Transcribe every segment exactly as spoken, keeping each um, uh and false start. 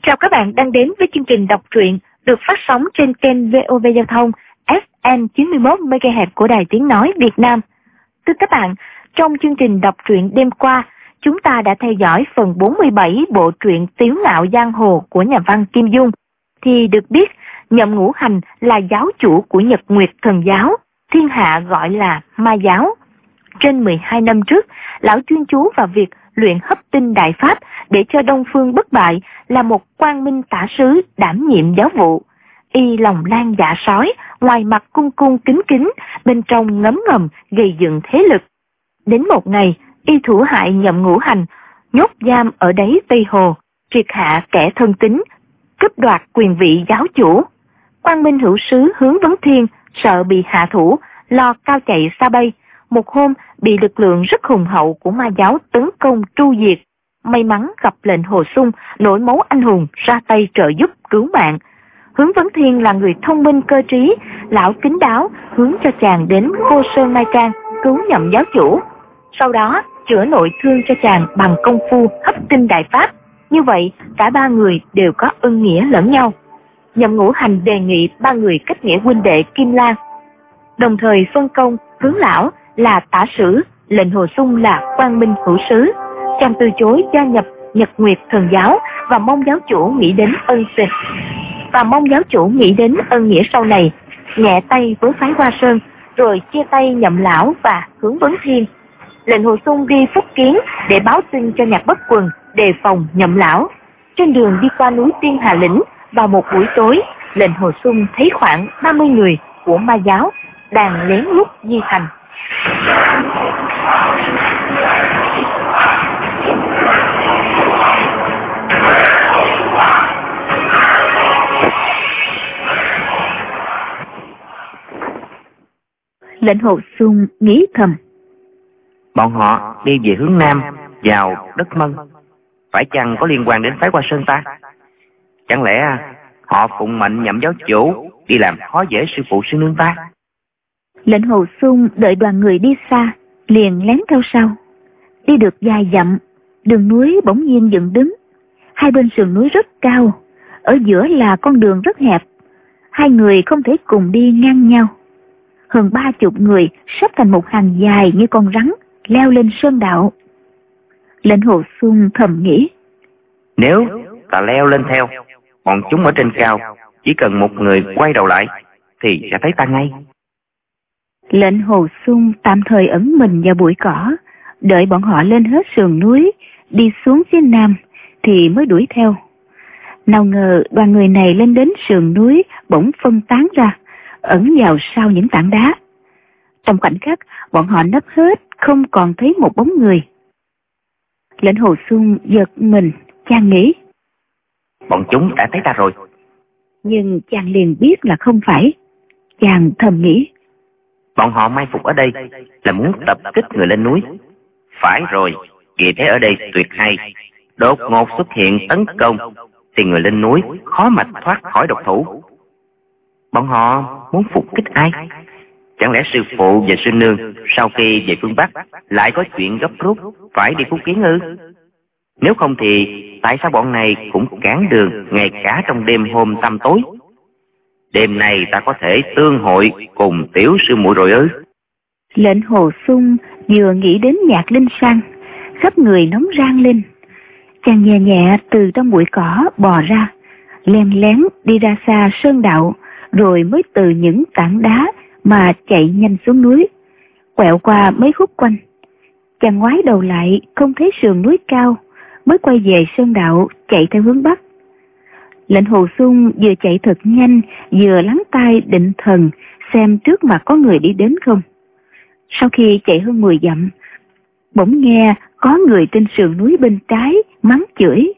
Chào các bạn đang đến với chương trình đọc truyện được phát sóng trên kênh vê o vê Giao thông ép em chín mươi mốt mê ga héc của Đài Tiếng Nói Việt Nam. Thưa các bạn, trong chương trình đọc truyện đêm qua, chúng ta đã theo dõi phần bốn mươi bảy bộ truyện Tiếu Ngạo Giang Hồ của nhà văn Kim Dung. Thì được biết, Nhậm Ngũ Hành là giáo chủ của Nhật Nguyệt Thần Giáo, thiên hạ gọi là Ma Giáo. Trên mười hai năm trước, lão chuyên chú vào việc luyện hấp tinh đại pháp để cho Đông Phương bất bại, là một quang minh tả sứ đảm nhiệm giáo vụ. Y lòng lan dạ sói, ngoài mặt cung cung kính kính, bên trong ngấm ngầm gây dựng thế lực. Đến một ngày, y thủ hại Nhậm Ngũ Hành, nhốt giam ở đáy Tây Hồ, triệt hạ kẻ thân tín, cướp đoạt quyền vị giáo chủ. Quang minh hữu sứ Hướng Vấn Thiên sợ bị hạ thủ, lo cao chạy xa bay. Một hôm bị lực lượng rất hùng hậu của Ma Giáo tấn công tru diệt. May mắn gặp lệnh Hồ Xung nổi máu anh hùng ra tay trợ giúp cứu mạng. Hướng Vấn Thiên là người thông minh cơ trí, lão kín đáo hướng cho chàng đến Cô Sơn Mai Trang cứu Nhậm giáo chủ. Sau đó chữa nội thương cho chàng bằng công phu hấp tinh đại pháp. Như vậy cả ba người đều có ân nghĩa lẫn nhau. Nhậm Ngũ Hành đề nghị ba người kết nghĩa huynh đệ Kim Lan, đồng thời phân công Hướng lão là tả sử, lệnh Hồ Xung là quang minh hữu sứ. Chàng từ chối gia nhập Nhật Nguyệt Thần Giáo và mong giáo chủ nghĩ đến ân tình và mong giáo chủ nghĩ đến ân nghĩa sau này, nhẹ tay với phái Hoa Sơn, rồi chia tay Nhậm lão và Hướng Vấn Thiên. Lệnh Hồ Xung đi Phúc Kiến để báo tin cho Nhạc Bất Quần đề phòng Nhậm lão. Trên đường đi qua núi Tiên Hà Lĩnh, vào một buổi tối, lệnh Hồ Xung thấy khoảng ba mươi người của Ma Giáo đang lén lút di hành. Lệnh Hồ Xung nghĩ thầm, bọn họ đi về hướng Nam vào đất Mân, phải chăng có liên quan đến phái Hoa Sơn ta? Chẳng lẽ họ phụng mệnh Nhậm giáo chủ đi làm khó dễ sư phụ sư nương ta? Lệnh Hồ Xung đợi đoàn người đi xa, liền lén theo sau. Đi được vài dặm, đường núi bỗng nhiên dựng đứng. Hai bên sườn núi rất cao, ở giữa là con đường rất hẹp. Hai người không thể cùng đi ngang nhau. Hơn ba chục người xếp thành một hàng dài như con rắn, leo lên sơn đạo. Lệnh Hồ Xung thầm nghĩ, nếu ta leo lên theo, bọn chúng ở trên cao, chỉ cần một người quay đầu lại thì sẽ thấy ta ngay. Lệnh Hồ Xung tạm thời ẩn mình vào bụi cỏ, đợi bọn họ lên hết sườn núi, đi xuống phía nam thì mới đuổi theo. Nào ngờ đoàn người này lên đến sườn núi bỗng phân tán ra, ẩn vào sau những tảng đá. Trong khoảnh khắc, bọn họ nấp hết, không còn thấy một bóng người. Lệnh Hồ Xung giật mình, chàng nghĩ, bọn chúng đã thấy ta rồi. Nhưng chàng liền biết là không phải. Chàng thầm nghĩ, bọn họ mai phục ở đây là muốn tập kích người lên núi. Phải rồi, vì thế ở đây tuyệt hay, đột ngột xuất hiện tấn công thì người lên núi khó mà thoát khỏi độc thủ. Bọn họ muốn phục kích ai? Chẳng lẽ sư phụ và sư nương sau khi về phương Bắc lại có chuyện gấp rút phải đi Phúc Kiến ư? Nếu không thì tại sao bọn này cũng cản đường ngay cả trong đêm hôm tăm tối? Đêm nay ta có thể tương hội cùng tiểu sư muội rồi ư? Lệnh Hồ Xung vừa nghĩ đến Nhạc Linh Sang, khắp người nóng rang lên. Chàng nhẹ nhẹ từ trong bụi cỏ bò ra, len lén đi ra xa sơn đạo, rồi mới từ những tảng đá mà chạy nhanh xuống núi, quẹo qua mấy khúc quanh. Chàng ngoái đầu lại không thấy sườn núi cao, mới quay về sơn đạo chạy theo hướng bắc. Lệnh Hồ Xung vừa chạy thật nhanh, vừa lắng tai định thần xem trước mặt có người đi đến không. Sau khi chạy hơn mười dặm, bỗng nghe có người trên sườn núi bên trái mắng chửi,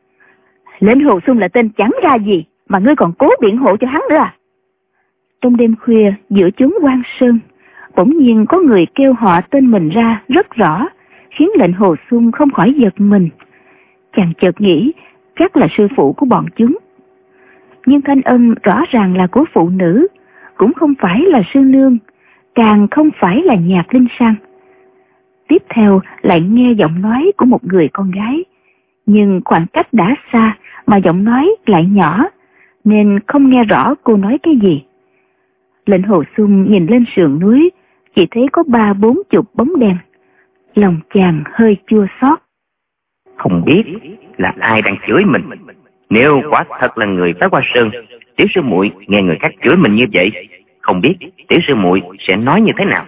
Lệnh Hồ Xung là tên chẳng ra gì mà ngươi còn cố biện hộ cho hắn nữa à? Trong đêm khuya giữa chốn hoang sơn, bỗng nhiên có người kêu họ tên mình ra rất rõ, khiến Lệnh Hồ Xung không khỏi giật mình. Chàng chợt nghĩ chắc là sư phụ của bọn chúng. Nhưng thanh âm rõ ràng là của phụ nữ, cũng không phải là sư nương, càng không phải là Nhạc Linh Sang. Tiếp theo lại nghe giọng nói của một người con gái, nhưng khoảng cách đã xa, mà giọng nói lại nhỏ, nên không nghe rõ cô nói cái gì. Lệnh Hồ Xuân nhìn lên sườn núi, chỉ thấy có ba bốn chục bóng đèn. Lòng chàng hơi chua xót. Không biết là ai đang chửi mình. Nếu quả thật là người phái Hoa Sơn, tiểu sư muội nghe người khác chửi mình như vậy, không biết tiểu sư muội sẽ nói như thế nào.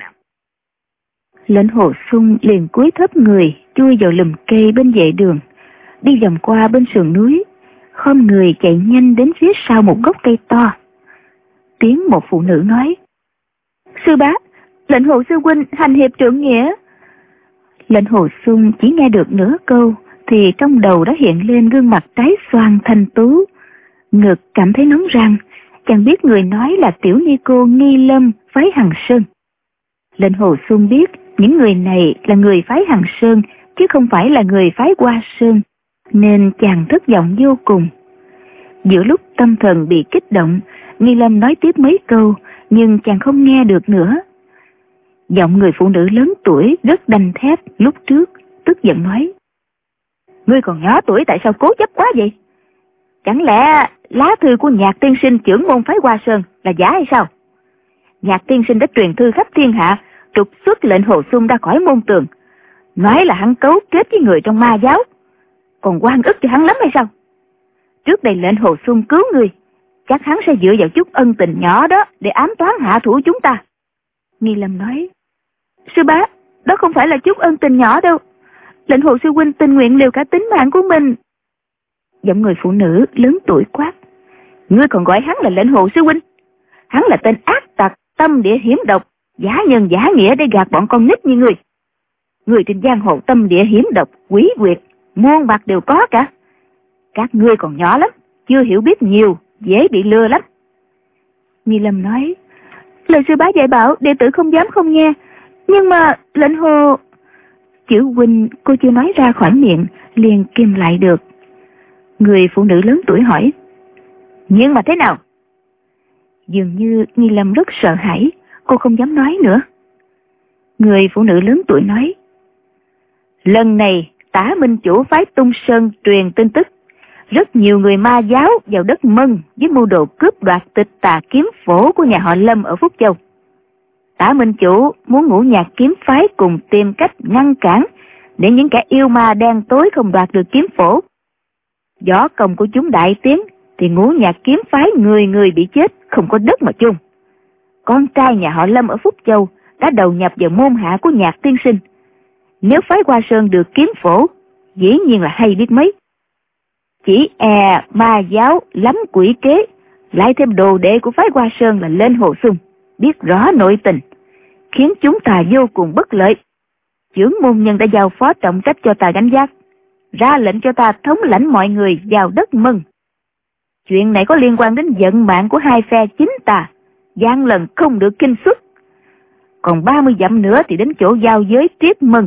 Lệnh Hồ Xuân liền cúi thấp người, chui vào lùm cây bên vệ đường, đi vòng qua bên sườn núi, khom người chạy nhanh đến phía sau một gốc cây to. Tiếng một phụ nữ nói: "Sư bá, Lệnh Hồ sư huynh hành hiệp trượng nghĩa." Lệnh Hồ Xuân chỉ nghe được nửa câu thì trong đầu đã hiện lên gương mặt trái xoan thanh tú, ngực cảm thấy nóng rang. Chàng biết người nói là tiểu ni cô Nghi Lâm phái Hằng Sơn. Lệnh Hồ Xuân biết những người này là người phái Hằng Sơn chứ không phải là người phái Hoa Sơn, nên chàng thất vọng vô cùng. Giữa lúc tâm thần bị kích động, Nghi Lâm nói tiếp mấy câu, nhưng chàng không nghe được nữa. Giọng người phụ nữ lớn tuổi rất đanh thép lúc trước, tức giận nói: "Ngươi còn nhỏ tuổi tại sao cố chấp quá vậy? Chẳng lẽ lá thư của Nhạc tiên sinh trưởng môn phái Hoa Sơn là giả hay sao? Nhạc tiên sinh đã truyền thư khắp thiên hạ, trục xuất Lệnh Hồ Xuân ra khỏi môn tường, nói là hắn cấu kết với người trong ma giáo, còn oan ức cho hắn lắm hay sao? Trước đây Lệnh Hồ Xuân cứu người, chắc hắn sẽ dựa vào chút ân tình nhỏ đó để ám toán hạ thủ chúng ta." Nghi Lâm nói: "Sư bá, đó không phải là chút ân tình nhỏ đâu. Lệnh Hồ sư huynh tình nguyện liều cả tính mạng của mình." Giọng người phụ nữ lớn tuổi quát: "Ngươi còn gọi hắn là Lệnh Hồ sư huynh? Hắn là tên ác tặc, tâm địa hiểm độc, giả nhân giả nghĩa để gạt bọn con nít như ngươi. Người trên giang hồ tâm địa hiểm độc, quỷ quyệt, muôn mặt đều có cả. Các ngươi còn nhỏ lắm, chưa hiểu biết nhiều, dễ bị lừa lắm." Nghi Lâm nói: "Lời sư bá dạy bảo, đệ tử không dám không nghe. Nhưng mà Lệnh Hồ..." Chữ huynh cô chưa nói ra khỏi miệng, liền kìm lại được. Người phụ nữ lớn tuổi hỏi: "Nhưng mà thế nào?" Dường như Nghi Lâm rất sợ hãi, cô không dám nói nữa. Người phụ nữ lớn tuổi nói: "Lần này Tả Minh chủ phái Tung Sơn truyền tin tức, rất nhiều người ma giáo vào đất Mân với mưu đồ cướp đoạt Tịch Tà kiếm phổ của nhà họ Lâm ở Phúc Châu. Tả Minh chủ muốn Ngũ Nhạc kiếm phái cùng tìm cách ngăn cản để những kẻ yêu ma đen tối không đoạt được kiếm phổ. Võ công của chúng đại tiến thì Ngũ Nhạc kiếm phái người người bị chết, không có đất mà chung. Con trai nhà họ Lâm ở Phúc Châu đã đầu nhập vào môn hạ của Nhạc tiên sinh. Nếu phái Hoa Sơn được kiếm phổ, dĩ nhiên là hay biết mấy. Chỉ e ma giáo lắm quỷ kế, lại thêm đồ đệ của phái Hoa Sơn là Lệnh Hồ Xuân, biết rõ nội tình, khiến chúng ta vô cùng bất lợi. Chưởng môn nhân đã giao phó trọng trách cho ta gánh vác, ra lệnh cho ta thống lãnh mọi người vào đất Mân. Chuyện này có liên quan đến vận mạng của hai phe chính tà, gian lần không được kinh xuất. Còn ba mươi dặm nữa thì đến chỗ giao giới tiếp Mân.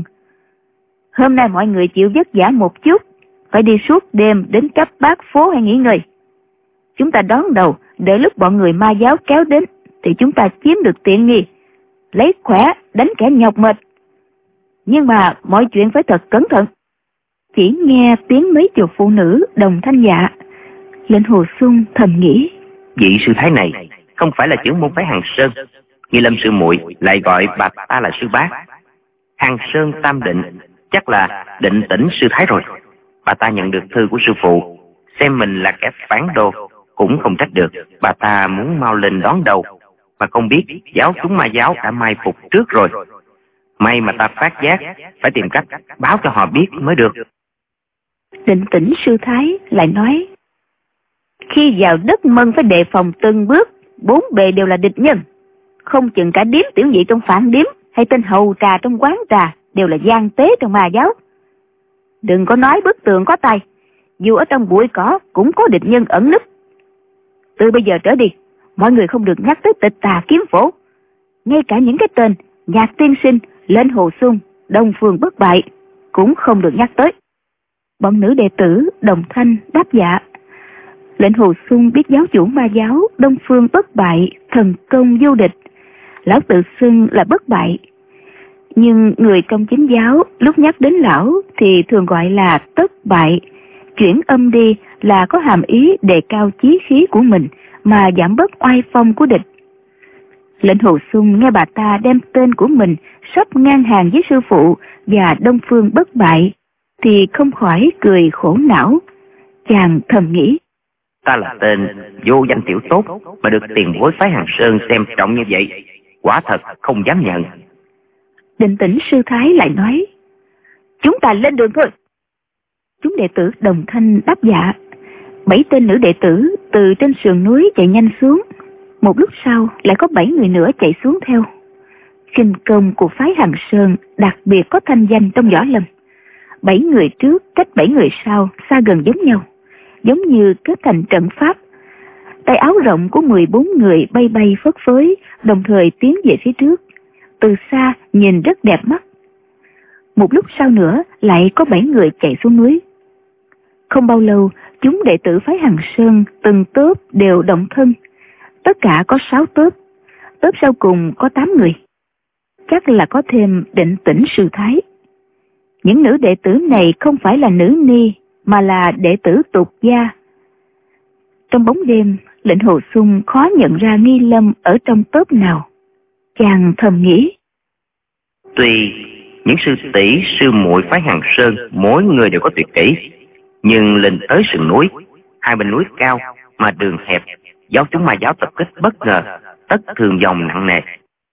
Hôm nay mọi người chịu vất vả một chút, phải đi suốt đêm đến cấp bát phố hay nghỉ ngơi. Chúng ta đón đầu, đợi lúc bọn người ma giáo kéo đến thì chúng ta chiếm được tiện nghi, lấy khỏe đánh kẻ nhọc mệt. Nhưng mà mọi chuyện phải thật cẩn thận." Chỉ nghe tiếng mấy chục phụ nữ đồng thanh dạ. Lệnh Hồ Xuân thầm nghĩ: Vị sư thái này không phải là trưởng môn phái Hằng Sơn. Nghi Lâm sư muội lại gọi bà ta là sư bá. Hằng Sơn Tam Định chắc là Định Tĩnh sư thái rồi. Bà ta nhận được thư của sư phụ, xem mình là kẻ phản đồ cũng không trách được. Bà ta muốn mau lên đón đầu, mà không biết giáo chúng ma giáo đã mai phục trước rồi. May mà ta phát giác, phải tìm cách báo cho họ biết mới được. Định Tĩnh sư thái lại nói: "Khi vào đất Mân phải đề phòng từng bước, bốn bề đều là địch nhân. Không chừng cả điếm tiểu nhị trong phản điếm hay tên hầu trà trong quán trà đều là gian tế trong ma giáo. Đừng có nói bức tường có tay, dù ở trong bụi cỏ cũng có địch nhân ẩn núp. Từ bây giờ trở đi, mọi người không được nhắc tới Tịch Tà kiếm phổ. Ngay cả những cái tên Nhạc tiên sinh, Lệnh Hồ Xuân, Đông Phương bất bại cũng không được nhắc tới." Bọn nữ đệ tử đồng thanh đáp dạ. Lệnh Hồ Xuân biết giáo chủ ma giáo Đông Phương bất bại thần công vô địch, lão tự xưng là bất bại. Nhưng người trong chính giáo lúc nhắc đến lão thì thường gọi là Tất Bại, Chuyển âm đi là có hàm ý đề cao chí khí của mình mà giảm bớt oai phong của địch. Lệnh Hồ Xung nghe bà ta đem tên của mình sắp ngang hàng với sư phụ và Đông Phương Bất Bại thì không khỏi cười khổ não. Chàng thầm nghĩ, ta là tên vô danh tiểu tốt mà được tiền bối phái Hàng Sơn xem trọng như vậy, quả thật không dám nhận. Định Tĩnh sư thái lại nói, chúng ta lên đường thôi. Chúng đệ tử đồng thanh đáp dạ. Bảy tên nữ đệ tử từ trên sườn núi chạy nhanh xuống. Một lúc sau lại có bảy người nữa chạy xuống theo. Khinh công của phái Hàng Sơn đặc biệt có thanh danh trong võ lâm. Bảy người trước cách bảy người sau xa gần giống nhau, giống như kết thành trận pháp. Tay áo rộng của mười bốn người bay bay phất phới, đồng thời tiến về phía trước. Từ xa nhìn rất đẹp mắt. Một lúc sau nữa lại có bảy người chạy xuống núi. Không bao lâu, chúng đệ tử phái Hàng Sơn từng tốp đều động thân. Tất cả có sáu tốp, tốp sau cùng có tám người. Chắc là có thêm Định Tĩnh sư thái. Những nữ đệ tử này không phải là nữ ni, mà là đệ tử tục gia. Trong bóng đêm, Lệnh Hồ Xung khó nhận ra Nghi Lâm ở trong tốp nào. Chàng thầm nghĩ, tuy những sư tỷ sư muội phái Hàng Sơn mỗi người đều có tuyệt kỹ, nhưng lên tới sườn núi, hai bên núi cao mà đường hẹp, giáo chúng ma giáo tập kích bất ngờ, tất thương vong nặng nề.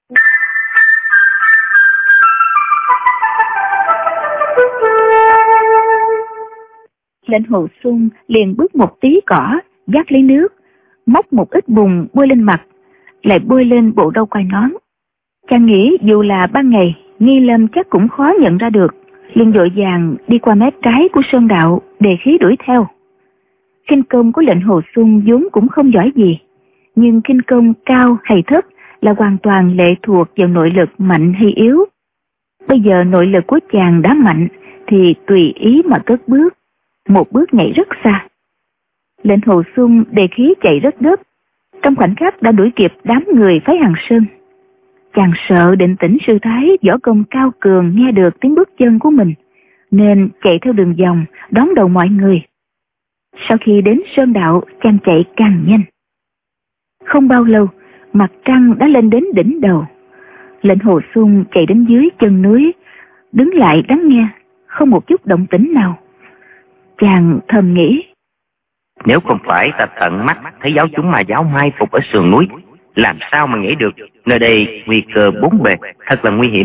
Lệnh Hồ Xung liền bước một tí cỏ, vác lấy nước, móc một ít bùn bôi lên mặt, lại bôi lên bộ râu quai nón. Chàng nghĩ dù là ban ngày, Nghi Lâm chắc cũng khó nhận ra được, liền vội vàng đi qua mé trái của sơn đạo, đề khí đuổi theo. Khinh công của Lệnh Hồ Xung vốn cũng không giỏi gì, nhưng khinh công cao hay thấp là hoàn toàn lệ thuộc vào nội lực mạnh hay yếu. Bây giờ nội lực của chàng đã mạnh thì tùy ý mà cất bước, một bước nhảy rất xa. Lệnh Hồ Xung đề khí chạy rất gấp, trong khoảnh khắc đã đuổi kịp đám người phái Hàng Sơn. Chàng sợ Định Tĩnh sư thái võ công cao cường nghe được tiếng bước chân của mình, nên chạy theo đường vòng đón đầu mọi người. Sau khi đến sơn đạo, chàng chạy càng nhanh. Không bao lâu, mặt trăng đã lên đến đỉnh đầu. Lệnh Hồ Xung chạy đến dưới chân núi, đứng lại lắng nghe, không một chút động tĩnh nào. Chàng thầm nghĩ, nếu không phải ta tận mắt thấy giáo chúng ma giáo mai phục ở sườn núi, làm sao mà nghĩ được nơi đây nguy cơ bốn bề, thật là nguy hiểm.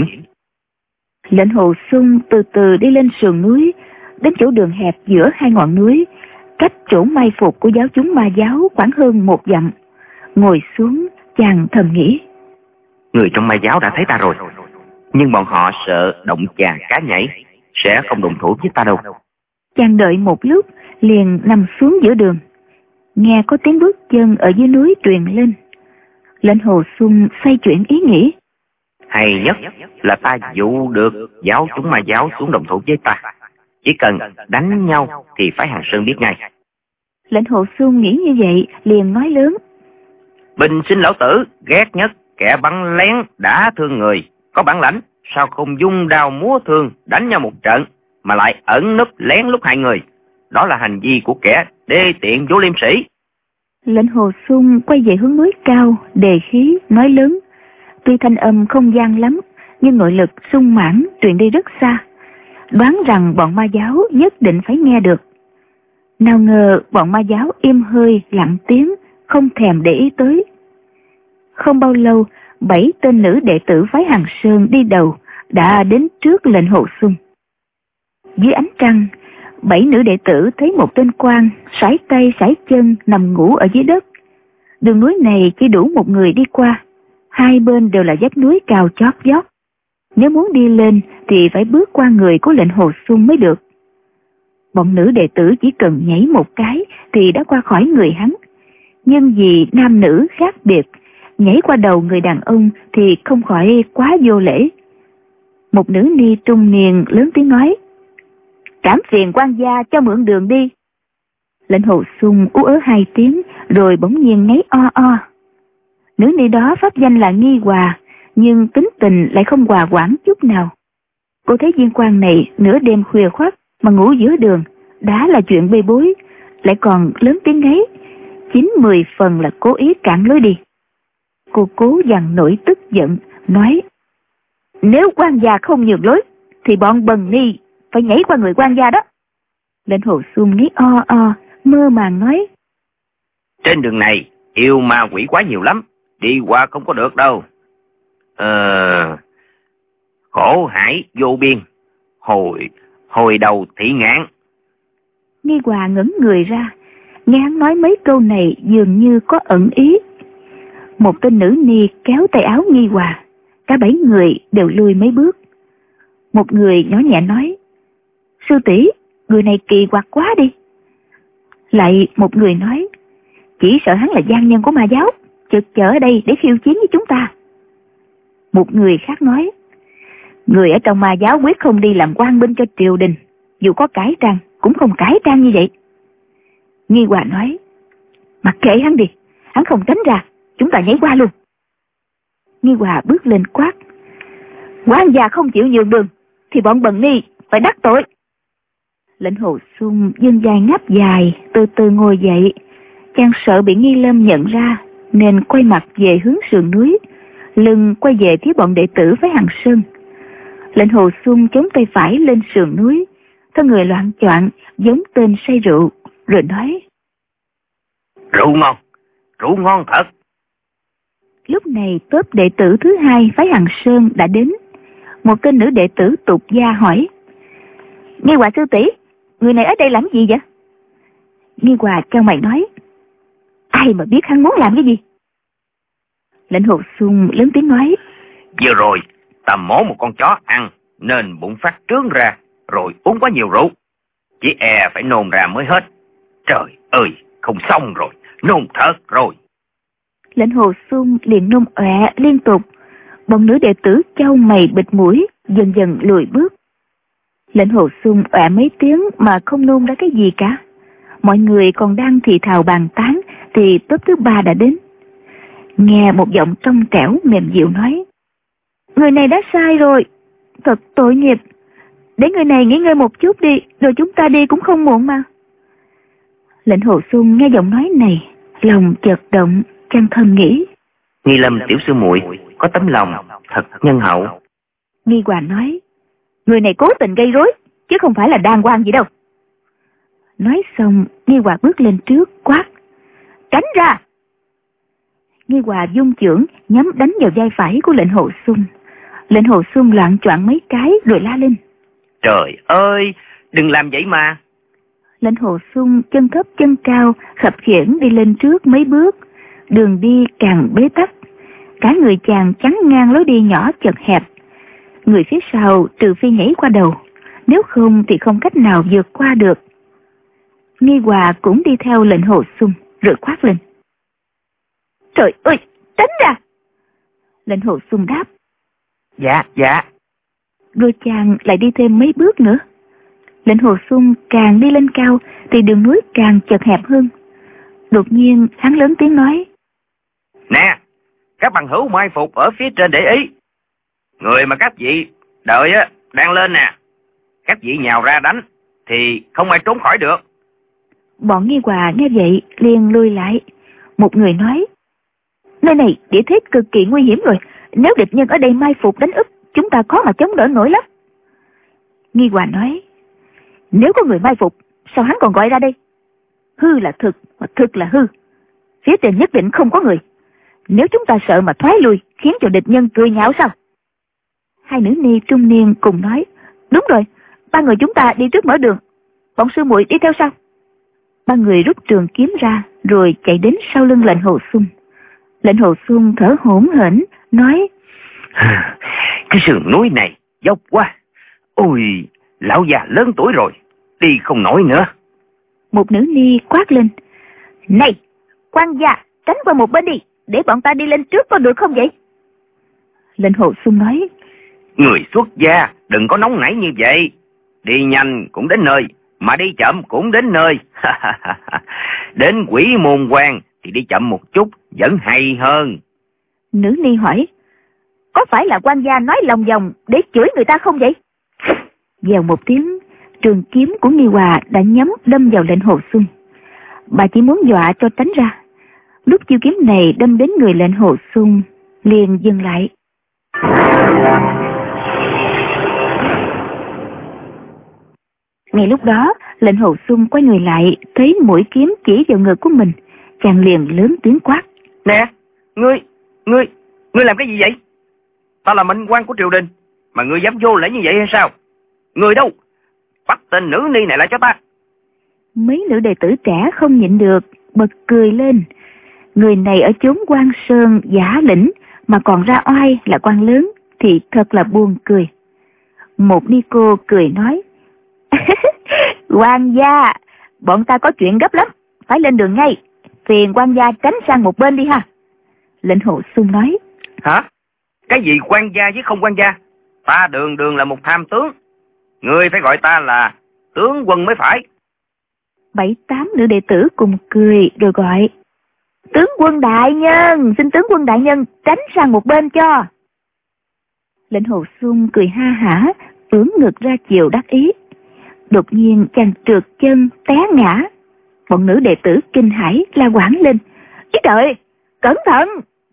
Lệnh Hồ Xung từ từ đi lên sườn núi, đến chỗ đường hẹp giữa hai ngọn núi, cách chỗ mai phục của giáo chúng ma giáo khoảng hơn một dặm. Ngồi xuống, chàng thầm nghĩ, người trong ma giáo đã thấy ta rồi, nhưng bọn họ sợ động chà cá nhảy, sẽ không động thủ với ta đâu. Chàng đợi một lúc, liền nằm xuống giữa đường. Nghe có tiếng bước chân ở dưới núi truyền lên. Lệnh Hồ Xung xoay chuyển ý nghĩ, hay nhất là ta dụ được giáo chúng ma giáo xuống động thủ với ta. Chỉ cần đánh nhau thì phái Hàng Sơn biết ngay. Lệnh Hồ Xung nghĩ như vậy, liền nói lớn, bình sinh lão tử ghét nhất kẻ bắn lén đã thương người, có bản lãnh sao không dung đao múa thương đánh nhau một trận, mà lại ẩn núp lén lút hại người. Đó là hành vi của kẻ đê tiện vô liêm sĩ. Lệnh Hồ Xung quay về hướng núi cao, đề khí nói lớn. Tuy thanh âm không gian lắm, nhưng nội lực sung mãn truyền đi rất xa, đoán rằng bọn ma giáo nhất định phải nghe được. Nào ngờ bọn ma giáo im hơi lặng tiếng, không thèm để ý tới. Không bao lâu, bảy tên nữ đệ tử phái Hàng Sơn đi đầu đã đến trước Lệnh Hồ Xung. Dưới ánh trăng, bảy nữ đệ tử thấy một tên quan sải tay sải chân nằm ngủ ở dưới đất. Đường núi này chỉ đủ một người đi qua, hai bên đều là vách núi cao chót vót. Nếu muốn đi lên thì phải bước qua người của Lệnh Hồ Xung mới được. Bọn nữ đệ tử chỉ cần nhảy một cái thì đã qua khỏi người hắn, nhưng vì nam nữ khác biệt, nhảy qua đầu người đàn ông thì không khỏi quá vô lễ. Một nữ ni trung niên lớn tiếng nói, cảm phiền quan gia cho mượn đường đi. Lệnh Hồ Xung ú ớ hai tiếng rồi bỗng nhiên ngáy o o. Nữ ni đó pháp danh là Nghi Hòa, nhưng tính tình lại không hòa quản chút nào. Cô thấy viên quan này nửa đêm khuya khoắt mà ngủ giữa đường, đã là chuyện bê bối, lại còn lớn tiếng ấy, chín mười phần là cố ý cản lối đi. Cô cố dằn nổi tức giận, nói: nếu quan gia không nhường lối, thì bọn bần ni phải nhảy qua người quan gia đó. Lệnh Hồ Xuân nghĩ o o, mơ màng nói: trên đường này yêu ma quỷ quá nhiều lắm, đi qua không có được đâu. Ờ... khổ hải vô biên, hồi hồi đầu thị ngạn. Nghi Hòa ngẩng người ra, nghe hắn nói mấy câu này dường như có ẩn ý. Một tên nữ ni kéo tay áo Nghi Hòa, cả bảy người đều lùi mấy bước. Một người nhỏ nhẹ nói: sư tỷ, người này kỳ quặc quá đi. Lại một người nói: chỉ sợ hắn là gian nhân của ma giáo, chực chở ở đây để khiêu chiến với chúng ta. Một người khác nói: người ở trong ma giáo quyết không đi làm quan binh cho triều đình, dù có cải trang cũng không cải trang như vậy. Nghi Hòa nói: mặc kệ hắn đi, hắn không tránh ra, chúng ta nhảy qua luôn. Nghi Hòa bước lên quát: quan gia không chịu nhường đường, thì bọn bần ni phải đắc tội. Lệnh Hồ Xuân dương dài ngáp dài, từ từ ngồi dậy. Chàng sợ bị Nghi Lâm nhận ra, nên quay mặt về hướng sườn núi, lưng quay về phía bọn đệ tử với Hằng Sơn. Lệnh Hồ Xuân chống tay phải lên sườn núi, thân người loạng choạng giống tên say rượu, rồi nói: rượu ngon, rượu ngon thật. Lúc này tốp đệ tử thứ hai phái Hằng Sơn đã đến. Một tên nữ đệ tử tục gia hỏi: Nghi Hòa sư tỷ, người này ở đây làm gì vậy? Nghi Hòa cau mày nói: ai mà biết hắn muốn làm cái gì? Lệnh Hồ Xuân lớn tiếng nói: vừa rồi ta mổ một con chó ăn, nên bụng phát trướng ra, rồi uống quá nhiều rượu, chỉ e phải nôn ra mới hết. Trời ơi, không xong rồi, nôn thật rồi. Lệnh Hồ Xuân liền nôn ọe liên tục. Bọn nữ đệ tử chau mày bịt mũi, dần dần lùi bước. Lệnh Hồ Xuân ọe mấy tiếng mà không nôn ra cái gì cả. Mọi người còn đang thì thào bàn tán, thì tốp thứ ba đã đến. Nghe một giọng trong trẻo mềm dịu nói: người này đã sai rồi, thật tội nghiệp. Để người này nghỉ ngơi một chút đi, rồi chúng ta đi cũng không muộn mà. Lệnh Hồ Xuân nghe giọng nói này, lòng chợt động, chàng thầm nghĩ: Nghi Lâm tiểu sư muội có tấm lòng thật nhân hậu. Nghi Hòa nói: người này cố tình gây rối, chứ không phải là đàng hoàng gì đâu. Nói xong, Nghi Hòa bước lên trước quát: tránh ra! Nghi Hòa dung chưởng nhắm đánh vào vai phải của Lệnh Hồ Xuân. Lệnh Hồ Xuân loạng choạng mấy cái rồi la lên: trời ơi, đừng làm vậy mà. Lệnh Hồ Xuân chân thấp chân cao, khập khiễng đi lên trước mấy bước. Đường đi càng bế tắc, cả người chàng chắn ngang lối đi nhỏ chật hẹp. Người phía sau trừ phi nhảy qua đầu, nếu không thì không cách nào vượt qua được. Nghi Hòa cũng đi theo Lệnh Hồ Xuân, rồi quát lên: trời ơi, tránh ra! Lệnh Hồ Xuân đáp: dạ, dạ. Rồi chàng lại đi thêm mấy bước nữa. Lệnh Hồ Xuân càng đi lên cao thì đường núi càng chật hẹp hơn. Đột nhiên hắn lớn tiếng nói: nè, các bằng hữu mai phục ở phía trên để ý. Người mà các vị đợi á đang lên nè. Các vị nhào ra đánh thì không ai trốn khỏi được. Bọn Nghi Hòa nghe vậy liền lui lại. Một người nói: nơi này địa thế cực kỳ nguy hiểm rồi, nếu địch nhân ở đây mai phục đánh úp, chúng ta khó mà chống đỡ nổi lắm. Nghi Hòa nói: nếu có người mai phục, sao hắn còn gọi ra đây? Hư là thực, mà thực là hư. Phía trên nhất định không có người. Nếu chúng ta sợ mà thoái lui, khiến cho địch nhân cười nhạo sao? Hai nữ ni trung niên cùng nói: đúng rồi, ba người chúng ta đi trước mở đường, bọn sư muội đi theo sau. Ba người rút trường kiếm ra, rồi chạy đến sau lưng Lệnh Hồ Xuân. Lệnh Hồ Xuân thở hổn hển nói: cái sườn núi này dốc quá. Ôi, lão già lớn tuổi rồi, đi không nổi nữa. Một nữ ni quát lên: này, quan gia, tránh qua một bên đi, để bọn ta đi lên trước có được không vậy? Lệnh Hồ Xuân nói: người xuất gia đừng có nóng nảy như vậy. Đi nhanh cũng đến nơi, mà đi chậm cũng đến nơi. Đến Quỷ Môn Quan thì đi chậm một chút vẫn hay hơn. Nữ ni hỏi: có phải là quan gia nói lòng vòng để chửi người ta không vậy? Dèo một tiếng, trường kiếm của Nghi Hòa đã nhắm đâm vào lệnh Hồ Xuân. Bà chỉ muốn dọa cho tránh ra. Lúc chiêu kiếm này đâm đến người lệnh Hồ Xuân, liền dừng lại. Ngay lúc đó, lệnh Hồ Xuân quay người lại, thấy mũi kiếm chỉ vào ngực của mình, chàng liền lớn tiếng quát: Nè, ngươi, ngươi, ngươi làm cái gì vậy? Ta là mệnh quan của triều đình, mà ngươi dám vô lễ như vậy hay sao? Ngươi đâu? Bắt tên nữ ni này lại cho ta. Mấy nữ đệ tử trẻ không nhịn được, bật cười lên. Người này ở chốn Quan Sơn giả lĩnh mà còn ra oai là quan lớn thì thật là buồn cười. Một ni cô cười nói: Quan gia, bọn ta có chuyện gấp lắm, phải lên đường ngay, phiền quan gia tránh sang một bên đi ha. Lệnh Hồ Xuân nói: Hả? Cái gì quan gia với không quan gia? Ta đường đường là một tham tướng, ngươi phải gọi ta là tướng quân mới phải. Bảy tám nữ đệ tử cùng cười rồi gọi: Tướng quân đại nhân, xin tướng quân đại nhân tránh sang một bên cho. Lệnh Hồ Xuân cười ha hả, ưỡn ngực ra chiều đắc ý. Đột nhiên chàng trượt chân té ngã. Bọn nữ đệ tử kinh hãi la quảng lên: Ý trời, cẩn thận!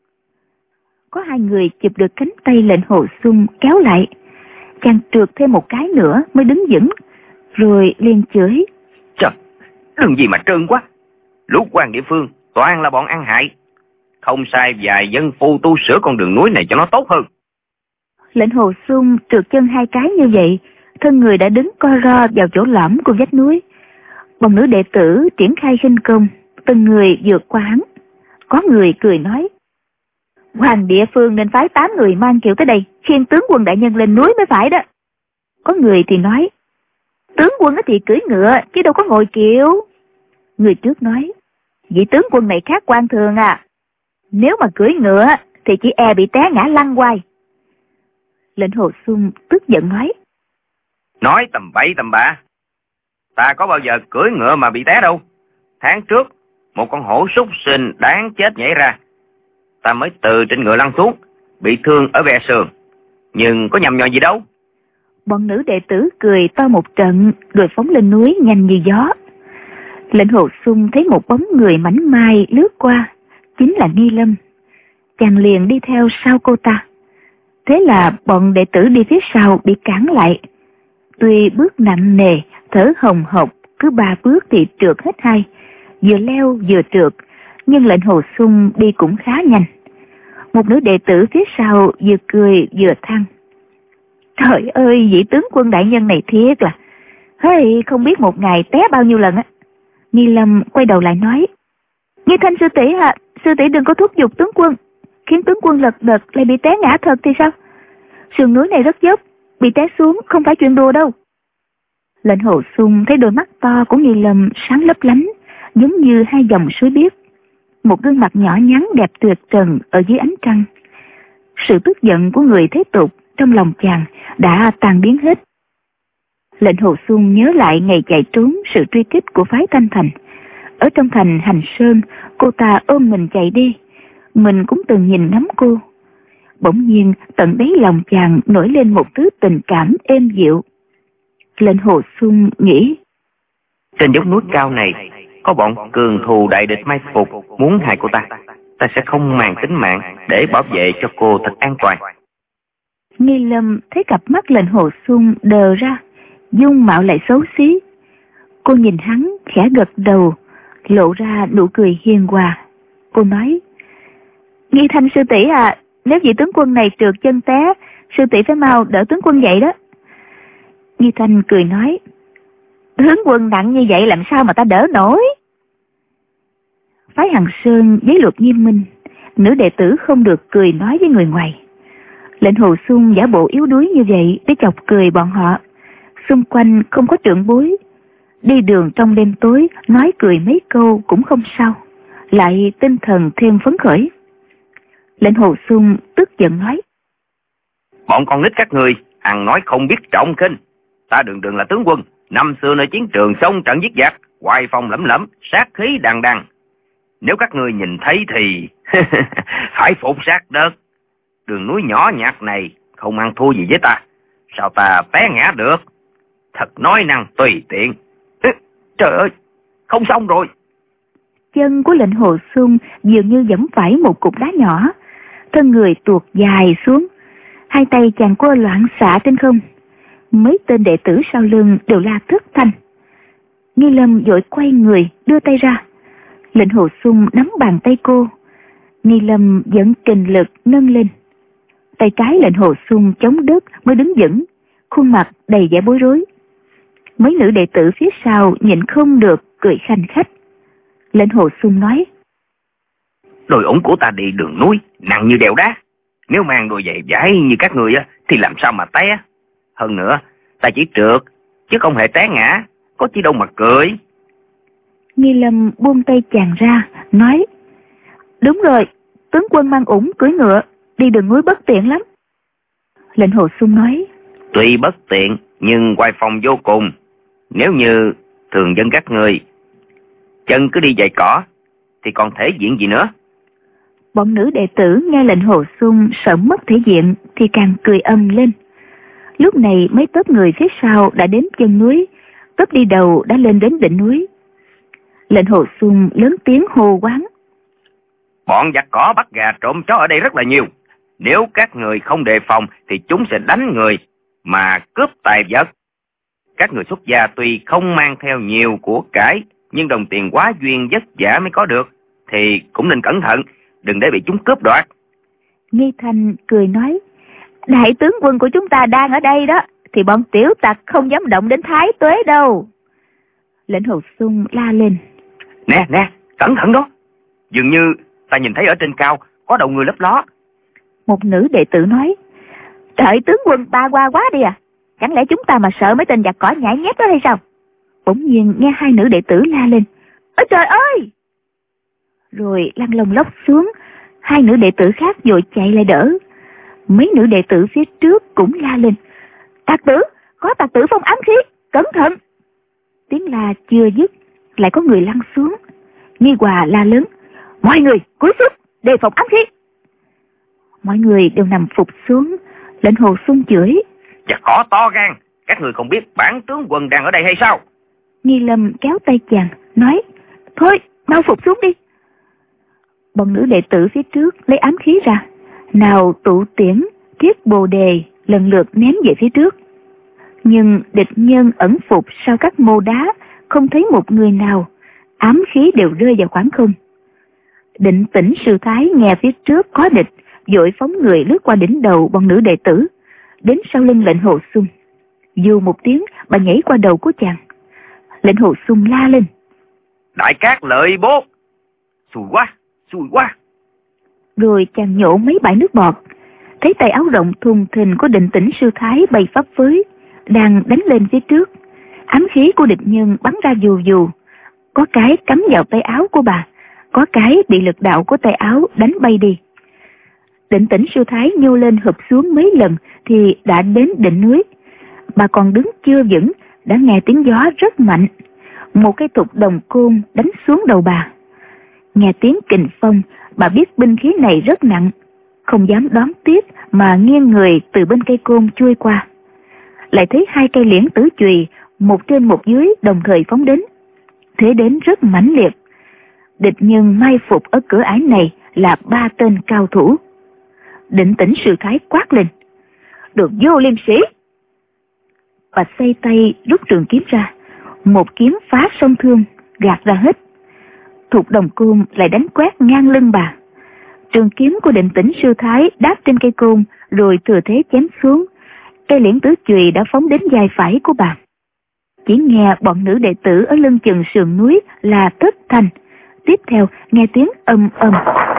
Có hai người chụp được cánh tay lệnh Hồ Xuân kéo lại. Chàng trượt thêm một cái nữa mới đứng vững, rồi liền chửi: Trời, đừng gì mà trơn quá. Lũ quan địa phương toàn là bọn ăn hại. Không sai vài dân phu tu sửa con đường núi này cho nó tốt hơn. Lệnh Hồ Xuân trượt chân hai cái như vậy, thân người đã đứng co ro vào chỗ lõm của vách núi. Bọn nữ đệ tử triển khai khinh công, từng người vượt qua hắn. Có người cười nói: Hoàng địa phương nên phái tám người mang kiệu tới đây, khiêng tướng quân đại nhân lên núi mới phải đó. Có người thì nói: Tướng quân thì cưỡi ngựa chứ đâu có ngồi kiệu. Người trước nói: Vị tướng quân này khác quan thường à, nếu mà cưỡi ngựa thì chỉ e bị té ngã lăn quay. Lệnh Hồ Xuân tức giận nói: Nói tầm bậy tầm bạ, ta có bao giờ cưỡi ngựa mà bị té đâu. Tháng trước một con hổ súc sinh đáng chết nhảy ra, ta mới từ trên ngựa lăn xuống, bị thương ở ve sườn, nhưng có nhầm nhò gì đâu. Bọn nữ đệ tử cười to một trận rồi phóng lên núi nhanh như gió. Lệnh Hồ Xuân thấy một bóng người mảnh mai lướt qua, chính là Nghi Lâm. Chàng liền đi theo sau cô ta. Thế là bọn đệ tử đi phía sau bị cản lại. Tuy bước nặng nề, thở hồng hộc, cứ ba bước thì trượt hết hai, vừa leo vừa trượt, nhưng lệnh Hồ Xuân đi cũng khá nhanh. Một nữ đệ tử phía sau vừa cười vừa than: Trời ơi, vị tướng quân đại nhân này thiệt là, hey, không biết một ngày té bao nhiêu lần á. Nghi Lâm quay đầu lại nói: Nghi Thanh sư tỷ à, sư tỷ đừng có thúc giục tướng quân, khiến tướng quân lật đật lại bị té ngã thật thì sao? Sườn núi này rất dốc, bị té xuống không phải chuyện đùa đâu. Lệnh Hồ Xuân thấy đôi mắt to của Nghi Lâm sáng lấp lánh, giống như hai dòng suối biếc. Một gương mặt nhỏ nhắn đẹp tuyệt trần ở dưới ánh trăng. Sự tức giận của người thế tục trong lòng chàng đã tan biến hết. Lệnh Hồ Xuân nhớ lại ngày chạy trốn sự truy kích của phái Thanh Thành. Ở trong thành Hành Sơn, cô ta ôm mình chạy đi. Mình cũng từng nhìn ngắm cô. Bỗng nhiên tận đáy lòng chàng nổi lên một thứ tình cảm êm dịu. Lệnh Hồ Xuân nghĩ: Trên dốc núi cao này có bọn cường thù đại địch mai phục muốn hại cô ta. Ta sẽ không màng tính mạng để bảo vệ cho cô thật an toàn. Nghi Lâm thấy cặp mắt lệnh Hồ Xuân đờ ra, dung mạo lại xấu xí. Cô nhìn hắn khẽ gật đầu, lộ ra nụ cười hiền hòa. Cô nói: Nghi Thanh sư tỷ à, nếu vị tướng quân này trượt chân té, sư tỷ phải mau đỡ tướng quân dậy đó. Nghi Thanh cười nói: Tướng quân nặng như vậy làm sao mà ta đỡ nổi. Phái Hằng Sơn giới luật nghiêm minh, nữ đệ tử không được cười nói với người ngoài. Lệnh Hồ Xuân giả bộ yếu đuối như vậy để chọc cười bọn họ. Xung quanh không có trưởng bối, đi đường trong đêm tối nói cười mấy câu cũng không sao, lại tinh thần thêm phấn khởi. Lệnh Hồ Xuân tức giận nói: Bọn con nít các người ăn nói không biết trọng khinh. Ta đường đường là tướng quân, năm xưa nơi chiến trường xông trận giết giặc, oai phong lẫm lẫm, sát khí đằng đằng. Nếu các người nhìn thấy thì phải phục sát đất. Đường núi nhỏ nhặt này không ăn thua gì với ta, sao ta té ngã được? Thật nói năng tùy tiện. Ê, trời ơi, không xong rồi. Chân của lệnh Hồ Xuân dường như giẫm phải một cục đá nhỏ, thân người tuột dài xuống, hai tay chàng cô loạn xạ trên không. Mấy tên đệ tử sau lưng đều la thất thanh. Nghi Lâm vội quay người đưa tay ra. Lệnh Hồ Xuân nắm bàn tay cô. Nghi Lâm dẫn kình lực nâng lên. Tay trái lệnh Hồ Xuân chống đất mới đứng vững, khuôn mặt đầy vẻ bối rối. Mấy nữ đệ tử phía sau nhịn không được cười khanh khách. Lệnh Hồ Xuân nói: Đôi ủng của ta đi đường núi nặng như đèo đá, nếu mang đôi giày vải như các người thì làm sao mà té. Hơn nữa ta chỉ trượt chứ không hề té ngã, có chi đâu mà cười. Nghi Lâm buông tay chàng ra nói: Đúng rồi, tướng quân mang ủng cưỡi ngựa đi đường núi bất tiện lắm. Lệnh Hồ Xuân nói: Tuy bất tiện nhưng oai phong vô cùng. Nếu như thường dân các người chân cứ đi giày cỏ thì còn thể diện gì nữa. Bọn nữ đệ tử nghe lệnh Hồ Xuân sợ mất thể diện thì càng cười ầm lên. Lúc này mấy tốp người phía sau đã đến chân núi, tốp đi đầu đã lên đến đỉnh núi. Lệnh Hồ Xuân lớn tiếng hô quán: Bọn giặc cỏ bắt gà trộm chó ở đây rất là nhiều. Nếu các người không đề phòng thì chúng sẽ đánh người mà cướp tài vật. Các người xuất gia tuy không mang theo nhiều của cải, nhưng đồng tiền quá duyên vất vả mới có được, thì cũng nên cẩn thận, đừng để bị chúng cướp đoạt. Nghi Thanh cười nói: Đại tướng quân của chúng ta đang ở đây đó, thì bọn tiểu tặc không dám động đến Thái Tuế đâu. Lệnh Hồ Xuân la lên: Nè nè, cẩn thận đó, dường như ta nhìn thấy ở trên cao có đầu người lấp ló. Một nữ đệ tử nói: Đại tướng quân ba qua quá đi à, chẳng lẽ chúng ta mà sợ mấy tên giặc cỏ nhảy nhép đó hay sao? Bỗng nhiên nghe hai nữ đệ tử la lên: Ôi trời ơi! Rồi lăn lông lóc xuống. Hai nữ đệ tử khác vội chạy lại đỡ. Mấy nữ đệ tử phía trước cũng la lên: Tặc tử, có tặc tử phong ám khí, cẩn thận! Tiếng la chưa dứt lại có người lăn xuống. Nghi Hòa la lớn: Mọi người cúi xuống đề phòng ám khí. Mọi người đều nằm phục xuống. Lệnh Hồ Xuân chửi: Giặc cỏ to gan, các người không biết bản tướng quân đang ở đây hay sao? Nghi Lâm kéo tay chàng nói: Thôi mau phục xuống đi. Bọn nữ đệ tử phía trước lấy ám khí ra, nào tụ tiễn, thiết bồ đề lần lượt ném về phía trước. Nhưng địch nhân ẩn phục sau các mô đá, không thấy một người nào, ám khí đều rơi vào khoảng không. Định Tĩnh Sư Thái nghe phía trước có địch, vội phóng người lướt qua đỉnh đầu bọn nữ đệ tử, đến sau lưng lệnh Hồ Xuân. Dù một tiếng, bà nhảy qua đầu của chàng. Lệnh Hồ Xuân la lên: Đại cát lợi bốt! Xùi quá, xùi quá! Rồi chàng nhổ mấy bãi nước bọt, thấy tay áo rộng thùng thình của Định Tĩnh Sư Thái bay phấp phới, đang đánh lên phía trước. Ám khí của địch nhân bắn ra dù dù, có cái cắm vào tay áo của bà, có cái bị lực đạo của tay áo đánh bay đi. Định Tĩnh Sư Thái nhô lên hụp xuống mấy lần thì đã đến đỉnh núi. Bà còn đứng chưa vững, đã nghe tiếng gió rất mạnh. Một cây thục đồng côn đánh xuống đầu bà. Nghe tiếng kình phong, bà biết binh khí này rất nặng, không dám đón tiếp mà nghiêng người từ bên cây côn chui qua. Lại thấy hai cây liễn tử chùy, một trên một dưới đồng thời phóng đến. Thế đến rất mãnh liệt. Địch nhân mai phục ở cửa ải này là ba tên cao thủ. Định Tĩnh Sư Thái quát lên: Được vô liêm sĩ! Bà xoay tay rút trường kiếm ra, một kiếm phá sông thương, gạt ra hết. Thục đồng côn lại đánh quét ngang lưng bà. Trường kiếm của Định Tĩnh Sư Thái đáp trên cây côn, rồi thừa thế chém xuống. Cây liễn tứ chùy đã phóng đến vai phải của bà. Chỉ nghe bọn nữ đệ tử ở lưng chừng sườn núi là thất thanh. Tiếp theo nghe tiếng ầm ầm.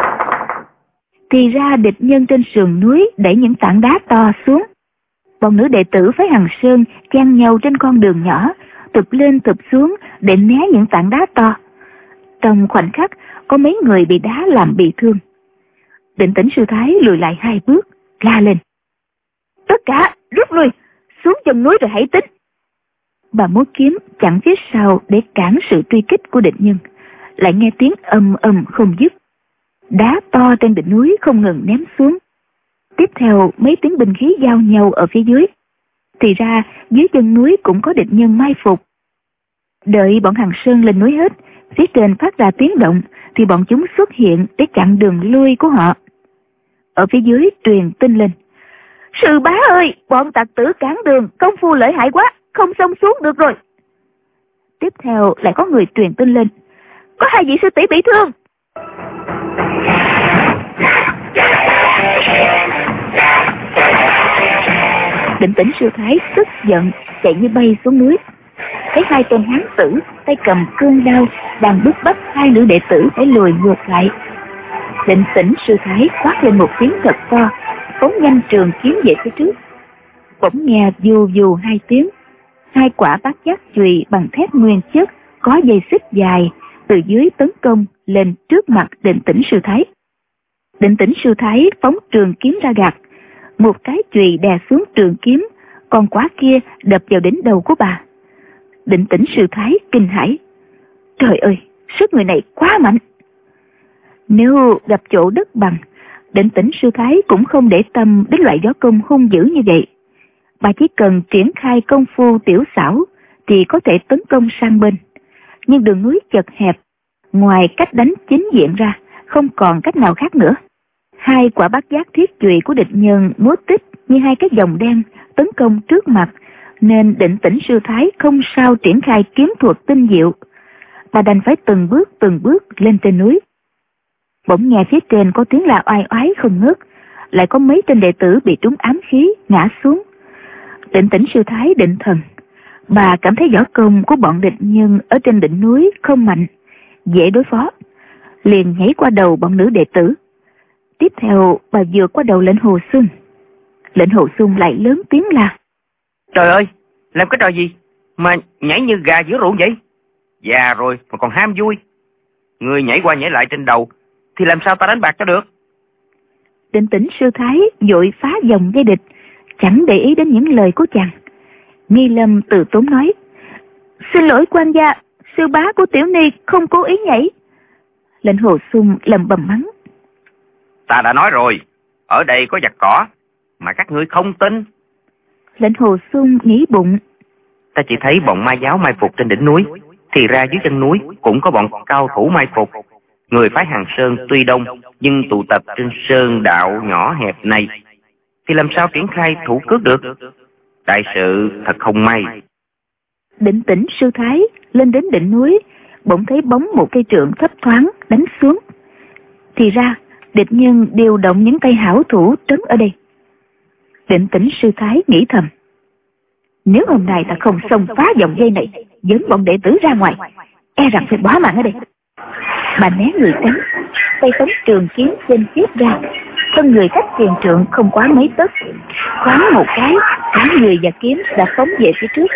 Thì ra địch nhân trên sườn núi đẩy những tảng đá to xuống. Bọn nữ đệ tử phái Hằng Sơn chen nhau trên con đường nhỏ, tụp lên tụp xuống để né những tảng đá to. Trong khoảnh khắc có mấy người bị đá làm bị thương. Định Tĩnh Sư Thái lùi lại hai bước, la lên: Tất cả rút lui, xuống chân núi rồi hãy tính. Bà múa kiếm chặn phía sau để cản sự truy kích của địch nhân. Lại nghe tiếng ầm ầm không dứt. Đá to trên đỉnh núi không ngừng ném xuống. Tiếp theo mấy tiếng binh khí giao nhau ở phía dưới. Thì ra dưới chân núi cũng có địch nhân mai phục. Đợi bọn Hằng Sơn lên núi hết, phía trên phát ra tiếng động, thì bọn chúng xuất hiện để chặn đường lui của họ. Ở phía dưới truyền tin lên: Sư bá ơi, bọn tặc tử cản đường, công phu lợi hại quá, không xông xuống được rồi. Tiếp theo lại có người truyền tin lên: Có hai vị sư tỷ bị thương. Định Tĩnh Sư Thái tức giận chạy như bay xuống núi, thấy hai tên hán tử tay cầm cương đao đang bức bách hai nữ đệ tử phải lùi ngược lại. Định Tĩnh Sư Thái quát lên một tiếng thật to, phóng nhanh trường kiếm về phía trước. Bỗng nghe vù vù hai tiếng, hai quả bát giác chùy bằng thép nguyên chất có dây xích dài từ dưới tấn công lên trước mặt Định Tĩnh Sư Thái. Định Tĩnh Sư Thái phóng trường kiếm ra gạt, một cái chùy đè xuống trường kiếm, còn quả kia đập vào đỉnh đầu của bà. Định Tĩnh Sư Thái kinh hãi: Trời ơi, sức người này quá mạnh. Nếu gặp chỗ đất bằng, Định Tĩnh Sư Thái cũng không để tâm đến loại gió công hung dữ như vậy. Bà chỉ cần triển khai công phu tiểu xảo thì có thể tấn công sang bên. Nhưng đường núi chật hẹp, ngoài cách đánh chính diện ra, không còn cách nào khác nữa. Hai quả bát giác thiết chùy của địch nhân múa tích như hai cái dòng đen tấn công trước mặt, nên Định Tĩnh Sư Thái không sao triển khai kiếm thuật tinh diệu. Bà đành phải từng bước từng bước lên trên núi. Bỗng nghe phía trên có tiếng la oai oái không ngớt, lại có mấy tên đệ tử bị trúng ám khí ngã xuống. Định Tĩnh Sư Thái định thần, bà cảm thấy võ công của bọn địch nhân ở trên đỉnh núi không mạnh, dễ đối phó, liền nhảy qua đầu bọn nữ đệ tử. Tiếp theo bà vượt qua đầu Lệnh Hồ Xuân. Lệnh Hồ Xuân lại lớn tiếng là: Trời ơi, làm cái trò gì mà nhảy như gà giữa ruộng vậy? Già rồi mà còn ham vui. Người nhảy qua nhảy lại trên đầu thì làm sao ta đánh bạc cho được? Định Tĩnh Sư Thái vội phá vòng dây địch, chẳng để ý đến những lời của chàng. Nghi Lâm từ tốn nói: Xin lỗi quan gia, sư bá của tiểu ni không cố ý nhảy. Lệnh Hồ Xuân lầm bầm mắng: Ta đã nói rồi, ở đây có giặc cỏ, mà các ngươi không tin. Lệnh Hồ Xuân nghĩ bụng: Ta chỉ thấy bọn ma giáo mai phục trên đỉnh núi, thì ra dưới chân núi cũng có bọn cao thủ mai phục. Người phái Hằng Sơn tuy đông, nhưng tụ tập trên sơn đạo nhỏ hẹp này, thì làm sao triển khai thủ cước được? Đại sự thật không may. Định Tĩnh Sư Thái lên đến đỉnh núi, bỗng thấy bóng một cây trượng thấp thoáng đánh xuống. Thì ra địch nhân điều động những tay hảo thủ trấn ở đây. Định Tĩnh Sư Thái nghĩ thầm: Nếu hôm nay ta không xông phá vòng dây này, dẫn bọn đệ tử ra ngoài, e rằng phải bỏ mạng ở đây. Bà né người tránh, tay tống trường kiếm trên tiếp ra, thân người cách tiền trượng không quá mấy tấc, thoáng một cái, cả người và kiếm đã phóng về phía trước.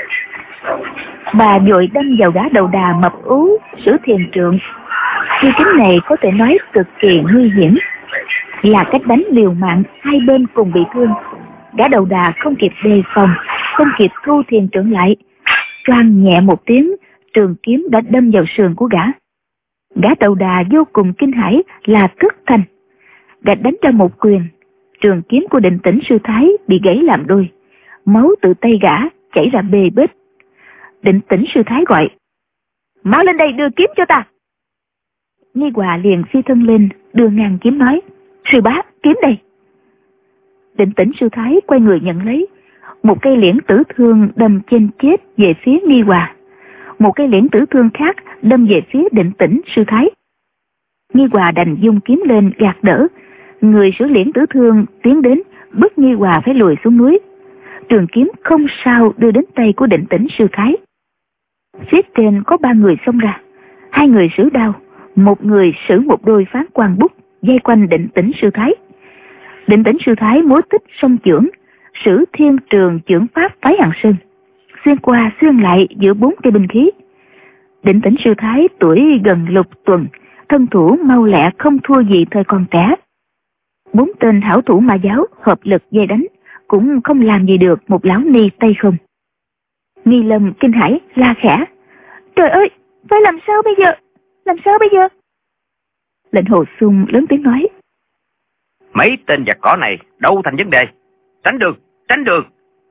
Bà vội đâm vào gã đầu đà mập ú sử thiền trượng. Chiêu kiếm này có thể nói cực kỳ nguy hiểm, là cách đánh liều mạng, hai bên cùng bị thương. Gã đầu đà không kịp đề phòng, không kịp thu thiền trượng lại, choang nhẹ một tiếng, trường kiếm đã đâm vào sườn của gã. Gã đầu đà vô cùng kinh hãi, là thất thành. Gã đánh ra một quyền, trường kiếm của Định Tĩnh Sư Thái bị gãy làm đôi, máu từ tay gã chảy ra bê bết. Định Tĩnh Sư Thái gọi: Mau lên đây đưa kiếm cho ta. Nghi Hòa liền phi thân lên, đưa ngang kiếm nói: Sư bá, kiếm đây. Định Tĩnh Sư Thái quay người nhận lấy. Một cây liễn tử thương đâm trên chết về phía Nghi Hòa, một cây liễn tử thương khác đâm về phía Định Tĩnh Sư Thái. Nghi Hòa đành dung kiếm lên gạt đỡ. Người sử liễn tử thương tiến đến bức Nghi Hòa phải lùi xuống núi. Trường kiếm không sao đưa đến tay của Định Tĩnh Sư Thái. Phía trên có ba người xông ra, hai người sử đao, một người sử một đôi phán quan bút dây quanh Định Tĩnh Sư Thái. Định Tĩnh Sư Thái múa tích song chưởng, sử thiên trường chưởng pháp phái Hằng Sơn, xuyên qua xuyên lại giữa bốn cây binh khí. Định Tĩnh Sư Thái tuổi gần lục tuần, thân thủ mau lẹ không thua gì thời còn trẻ. Bốn tên hảo thủ ma giáo hợp lực dây đánh, cũng không làm gì được một lão ni tay không. Nghi Lâm kinh hãi la khẽ: Trời ơi, phải làm sao bây giờ? Làm sao bây giờ? Lệnh Hồ Xuân lớn tiếng nói: Mấy tên giặc cỏ này đâu thành vấn đề. Tránh được, tránh được.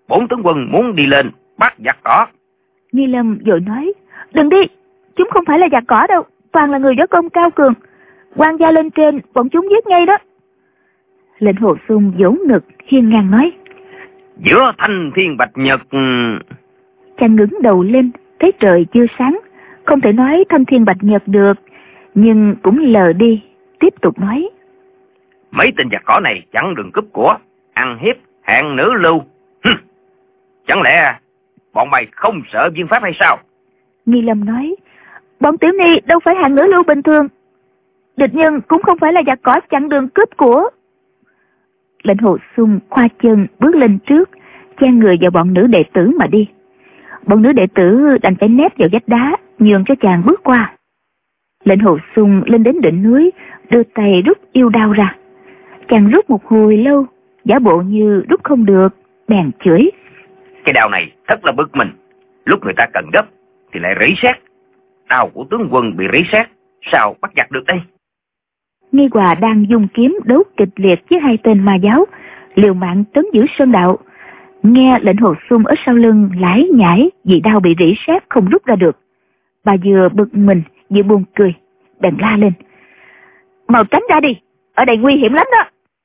bổn tướng quân muốn đi lên bắt giặc cỏ. Nghi Lâm vội nói, đừng đi, chúng không phải là giặc cỏ đâu, toàn là người võ công cao cường. Quan gia lên trên, bọn chúng giết ngay đó. Lệnh Hồ Xung vỗ ngực, hiên ngang nói, giữa thanh thiên bạch nhật. Chàng ngẩng đầu lên, thấy trời chưa sáng, không thể nói thanh thiên bạch nhật được, nhưng cũng lờ đi, tiếp tục nói, mấy tên giặc cỏ này chẳng đường cướp của, ăn hiếp hạng nữ lưu. Hừm. Chẳng lẽ bọn mày không sợ viên pháp hay sao? Nghi Lâm nói, bọn tiểu ni đâu phải hạng nữ lưu bình thường, địch nhân cũng không phải là giặc cỏ chặn đường cướp của. Lệnh Hồ Xung khoa chân bước lên trước, chen người vào bọn nữ đệ tử mà đi. Bọn nữ đệ tử đành phải nép vào vách đá, nhường cho chàng bước qua. Lệnh Hồ Xung lên đến đỉnh núi, đưa tay rút yêu đao ra. Chàng rút một hồi lâu, giả bộ như rút không được, bèn chửi, cái đao này thật là bực mình, lúc người ta cần gấp thì lại rỉ sét. Đao của tướng quân bị rỉ sét, sao bắt giặc được đây? Nghi Hòa đang dùng kiếm đấu kịch liệt với hai tên ma giáo, liều mạng tấn giữ sơn đạo. Nghe Lệnh Hồ Xung ở sau lưng lải nhải vì đao bị rỉ sét không rút ra được. Bà vừa bực mình vừa buồn cười, bèn la lên, mau tránh ra đi, ở đây nguy hiểm lắm đó.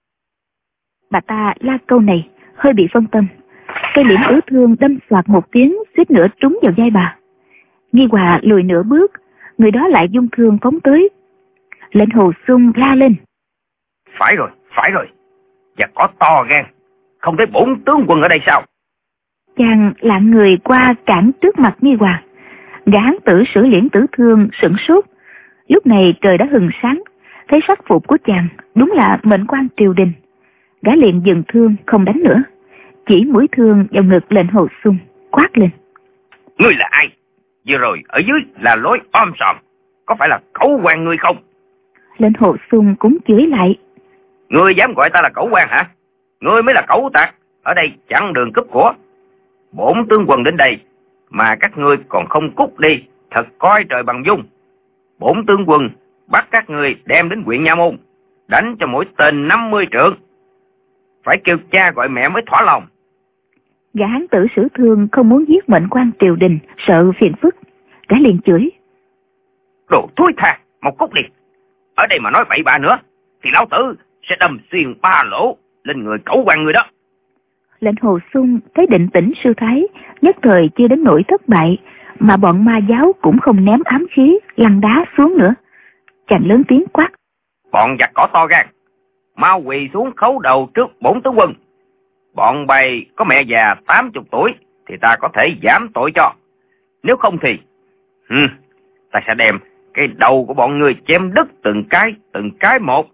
Bà ta la câu này hơi bị phân tâm, cây liễm ứ thương đâm xoạt một tiếng, suýt nữa trúng vào vai bà. Nghi Hòa lùi nửa bước, người đó lại dung thương phóng tới. Lệnh Hồ Xung la lên, phải rồi, phải rồi, giặc cỏ to gan, không thấy bổn tướng quân ở đây sao? Chàng lạng người qua cản trước mặt Nghi Hòa. Gã hán tử Sử Liễn Tử Thương sửng sốt. Lúc này trời đã hừng sáng, thấy sắc phục của chàng đúng là mệnh quan triều đình. Gã liền dừng thương không đánh nữa, chỉ mũi thương vào ngực Lệnh Hồ Xung, quát lên, ngươi là ai? Vừa rồi ở dưới là lối om sòm, có phải là cẩu quan ngươi không? Lệnh Hồ Xung cũng chửi lại, ngươi dám gọi ta là cẩu quan hả? Ngươi mới là cẩu tặc, ở đây chặn đường cướp của. Bổn tướng quân đến đây mà các ngươi còn không cút đi, thật coi trời bằng dung. Bổn tướng quân bắt các ngươi đem đến huyện Nha Môn, đánh cho mỗi tên năm mươi trượng, phải kêu cha gọi mẹ mới thỏa lòng. Gã hán tử Sử Thương không muốn giết mệnh quan triều đình, sợ phiền phức, gã liền chửi, đồ thối tha, một cút đi, ở đây mà nói bậy bạ nữa thì lão tử sẽ đâm xuyên ba lỗ lên người cẩu quan người đó. Lệnh Hồ Xung thấy định tĩnh sư thái, nhất thời chưa đến nỗi thất bại, mà bọn ma giáo cũng không ném ám khí lăn đá xuống nữa. Chàng lớn tiếng quát, bọn giặc cỏ to gan, mau quỳ xuống khấu đầu trước bổn tướng quân. Bọn bày có mẹ già tám chục tuổi thì ta có thể giảm tội cho, nếu không thì ừ, ta sẽ đem cái đầu của bọn người chém đứt từng cái từng cái một.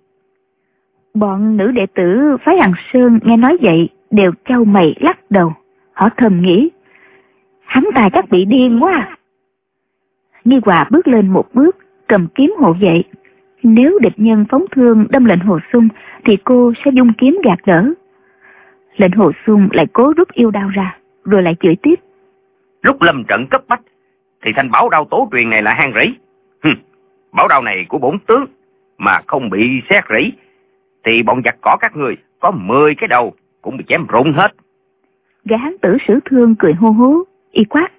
Bọn nữ đệ tử phái Hằng Sơn nghe nói vậy đều chau mày lắc đầu, họ thầm nghĩ, hắn ta chắc bị điên quá à. Nghi Hòa bước lên một bước, cầm kiếm hộ vệ. Nếu địch nhân phóng thương đâm Lệnh Hồ Xung thì cô sẽ dung kiếm gạt đỡ. Lệnh Hồ Xung lại cố rút yêu đao ra, rồi lại chửi tiếp, lúc lâm trận cấp bách thì thanh bảo đao tố truyền này là hang rỉ. Hừ, bảo đao này của bổn tướng mà không bị xét rỉ thì bọn giặc cỏ các người có mười cái đầu cũng bị chém rụng hết. Gã hán tử Sử Thương cười hô hố, y quát,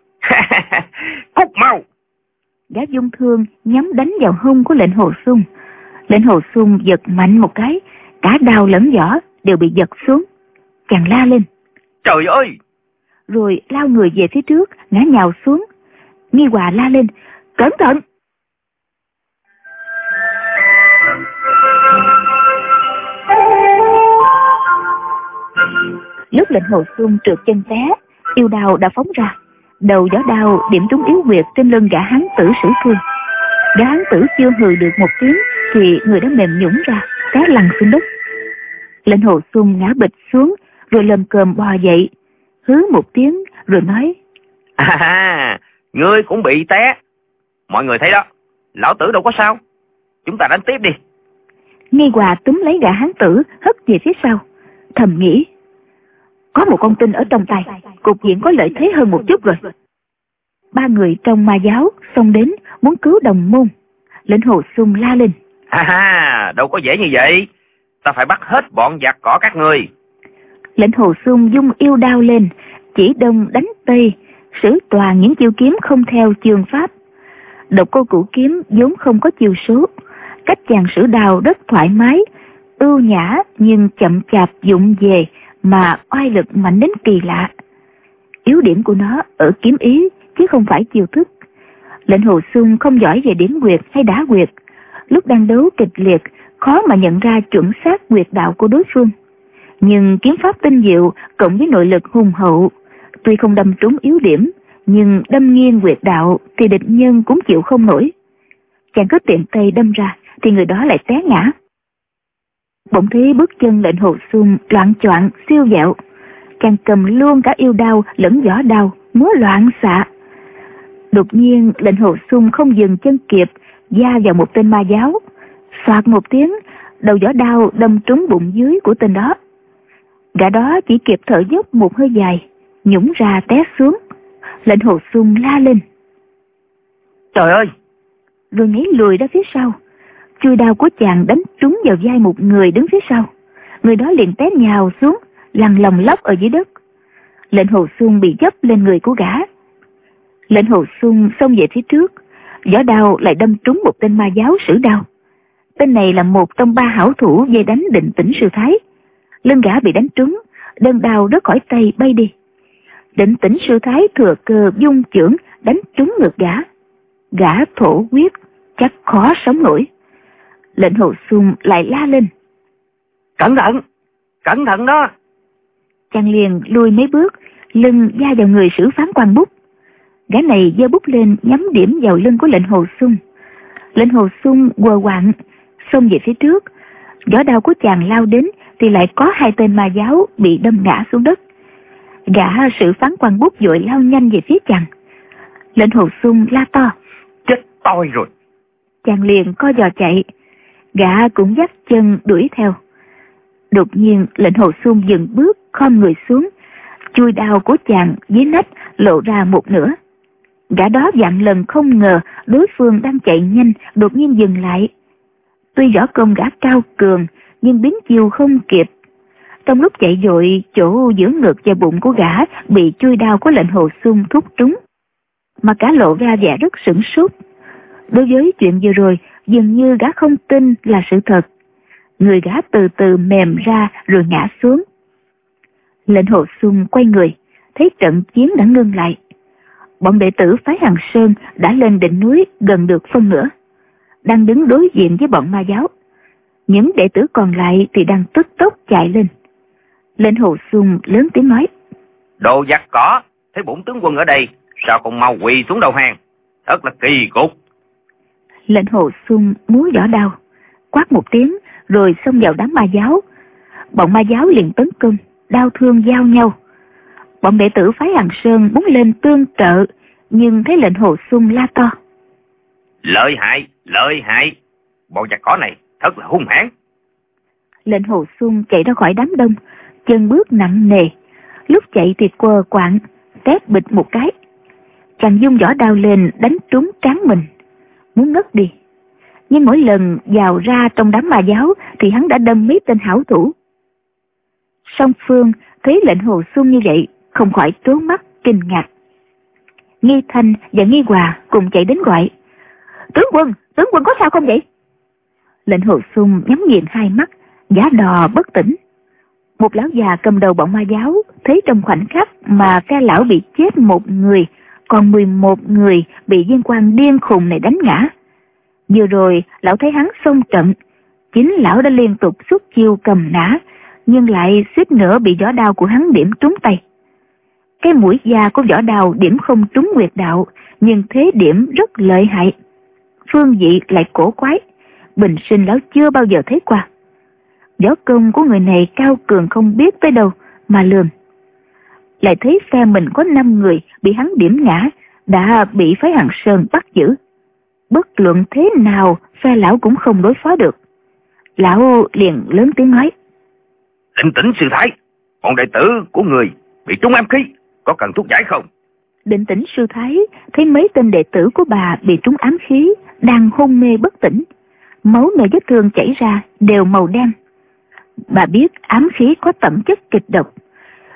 cút mau. Gã dung thương nhắm đánh vào hông của Lệnh Hồ Xung. Lệnh Hồ Xung giật mạnh một cái, cả đao lẫn vỏ đều bị giật xuống. Chàng la lên, trời ơi, rồi lao người về phía trước, ngã nhào xuống. Nghi Hòa la lên, cẩn thận. Lúc Lệnh Hồ Xung trượt chân té, yêu đao đã phóng ra, đầu gió đao điểm trúng yếu huyệt trên lưng gã hán tử Sử Thương. Gã hán tử chưa hừ được một tiếng thì người đã mềm nhũn ra, té lăn xuống đất. Lệnh Hồ Xung ngã bịch xuống, rồi lầm cồm bò dậy, hứ một tiếng rồi nói, à, ngươi cũng bị té. Mọi người thấy đó, lão tử đâu có sao, chúng ta đánh tiếp đi. Nghi Hòa túm lấy gã hán tử hất về phía sau, thầm nghĩ, có một con tin ở trong tay, cục diện có lợi thế hơn một chút rồi. Ba người trong ma giáo xông đến muốn cứu đồng môn. Lệnh Hồ Xung la lên, ha ha, đâu có dễ như vậy, ta phải bắt hết bọn giặc cỏ các ngươi. Lệnh Hồ Xuân dung yêu đao lên, chỉ đông đánh tây, sử toàn những chiêu kiếm không theo chương pháp. Độc Cô Cửu kiếm vốn không có chiêu số, cách chàng sử đao rất thoải mái, ưu nhã nhưng chậm chạp dụng về mà oai lực mạnh đến kỳ lạ. Yếu điểm của nó ở kiếm ý chứ không phải chiêu thức. Lệnh Hồ Xuân không giỏi về điểm quyệt hay đá quyệt, lúc đang đấu kịch liệt khó mà nhận ra chuẩn xác quyệt đạo của đối phương. Nhưng kiếm pháp tinh diệu cộng với nội lực hùng hậu, tuy không đâm trúng yếu điểm, nhưng đâm nghiêng quyệt đạo thì địch nhân cũng chịu không nổi. Chàng cứ tiện tay đâm ra thì người đó lại té ngã. Bỗng thấy bước chân Lệnh Hồ Xuân loạng choạng siêu dẹo, chàng cầm luôn cả yêu đao lẫn vỏ đao múa loạn xạ. Đột nhiên Lệnh Hồ Xuân không dừng chân kịp, va vào một tên ma giáo, xoạt một tiếng, đầu vỏ đao đâm trúng bụng dưới của tên đó. Gã đó chỉ kịp thở dốc một hơi dài, nhũng ra té xuống. Lệnh Hồ Xuân la lên: Trời ơi! Rồi nhảy lùi ra phía sau. Chui đao của chàng đánh trúng vào vai một người đứng phía sau. Người đó liền té nhào xuống, lăn lồng lóc ở dưới đất. Lệnh Hồ Xuân bị dấp lên người của gã. Lệnh Hồ Xuân xông về phía trước, vỏ đao lại đâm trúng một tên ma giáo sử đao. Tên này là một trong ba hảo thủ về đánh Định Tĩnh Sư Thái. Lưng gã bị đánh trúng, đơn đao rớt khỏi tay bay đi. Định Tĩnh Sư Thái thừa cơ dung chưởng đánh trúng ngực gã. Gã thổ huyết, chắc khó sống nổi. Lệnh Hồ Xuân lại la lên: Cẩn thận! Cẩn thận đó! Chàng liền lùi mấy bước, lưng va vào người Sử Phán Quan Bút. Gã này giơ bút lên nhắm điểm vào lưng của Lệnh Hồ Xuân. Lệnh Hồ Xuân quờ quạng xông về phía trước. Vỏ đao của chàng lao đến thì lại có hai tên ma giáo bị đâm ngã xuống đất. Gã Sử Phán Quan Bút vội lao nhanh về phía chàng. Lệnh Hồ Xuân la to: Chết tôi rồi! Chàng liền co giò chạy. Gã cũng dắt chân đuổi theo. Đột nhiên Lệnh Hồ Xuân dừng bước, khom người xuống. Chui đao của chàng dưới nách lộ ra một nửa. Gã đó vạn lần không ngờ đối phương đang chạy nhanh đột nhiên dừng lại. Tuy võ công gã cao cường nhưng biến chiêu không kịp. Trong lúc chạy vội, chỗ giữa ngực và bụng của gã bị chui đao của Lệnh Hồ Xuân thúc trúng. Mà cả lộ ra vẻ rất sửng sốt. Đối với chuyện vừa rồi, dường như gã không tin là sự thật. Người gã từ từ mềm ra rồi ngã xuống. Lệnh Hồ Xuân quay người, thấy trận chiến đã ngưng lại. Bọn đệ tử phái Hằng Sơn đã lên đỉnh núi gần được phân nửa, đang đứng đối diện với bọn ma giáo. Những đệ tử còn lại thì đang tức tốc chạy lên. Lệnh Hồ Xuân lớn tiếng nói: Đồ giặc cỏ, thấy bổn tướng quân ở đây, sao không mau quỳ xuống đầu hàng? Thật là kỳ cục. Lệnh Hồ Xuân múa vỏ đao, quát một tiếng rồi xông vào đám ma giáo. Bọn ma giáo liền tấn công, đao thương giao nhau. Bọn đệ tử phái Hằng Sơn muốn lên tương trợ, nhưng thấy Lệnh Hồ Xuân la to: Lợi hại, lợi hại, bọn giặc cỏ này thật là hung hãn. Lệnh Hồ Xuân chạy ra khỏi đám đông, chân bước nặng nề, lúc chạy thì quờ quạng, tép bịch một cái. Chàng dung vỏ đao lên đánh trúng trán mình, muốn ngất đi. Nhưng mỗi lần vào ra trong đám ma giáo thì hắn đã đâm mấy tên hảo thủ. Song phương thấy Lệnh Hồ Xuân như vậy không khỏi trố mắt kinh ngạc. Nghi Thanh và Nghi Hòa cùng chạy đến gọi: Tướng quân, tướng quân có sao không vậy? Lệnh Hồ Xuân nhắm nghiền hai mắt, giả đò bất tỉnh. Một lão già cầm đầu bọn ma giáo thấy trong khoảnh khắc mà phe lão bị chết một người, còn mười một người bị viên quan điên khùng này đánh ngã. Vừa rồi lão thấy hắn xông trận, chính lão đã liên tục xuất chiêu cầm nã, nhưng lại suýt nữa bị vỏ đao của hắn điểm trúng tay. Cái mũi da của vỏ đao điểm không trúng nguyệt đạo, nhưng thế điểm rất lợi hại. Phương vị lại cổ quái, bình sinh lão chưa bao giờ thấy qua. Võ công của người này cao cường không biết tới đâu mà lường. Lại thấy phe mình có năm người bị hắn điểm ngã, đã bị phái Hằng Sơn bắt giữ. Bất luận thế nào phe lão cũng không đối phó được. Lão liền lớn tiếng nói: Định Tĩnh Sư Thái, bọn đệ tử của người bị trúng ám khí, có cần thuốc giải không? Định Tĩnh Sư Thái thấy mấy tên đệ tử của bà bị trúng ám khí, đang hôn mê bất tỉnh, máu nơi vết thương chảy ra đều màu đen. Bà biết ám khí có tẩm chất kịch độc,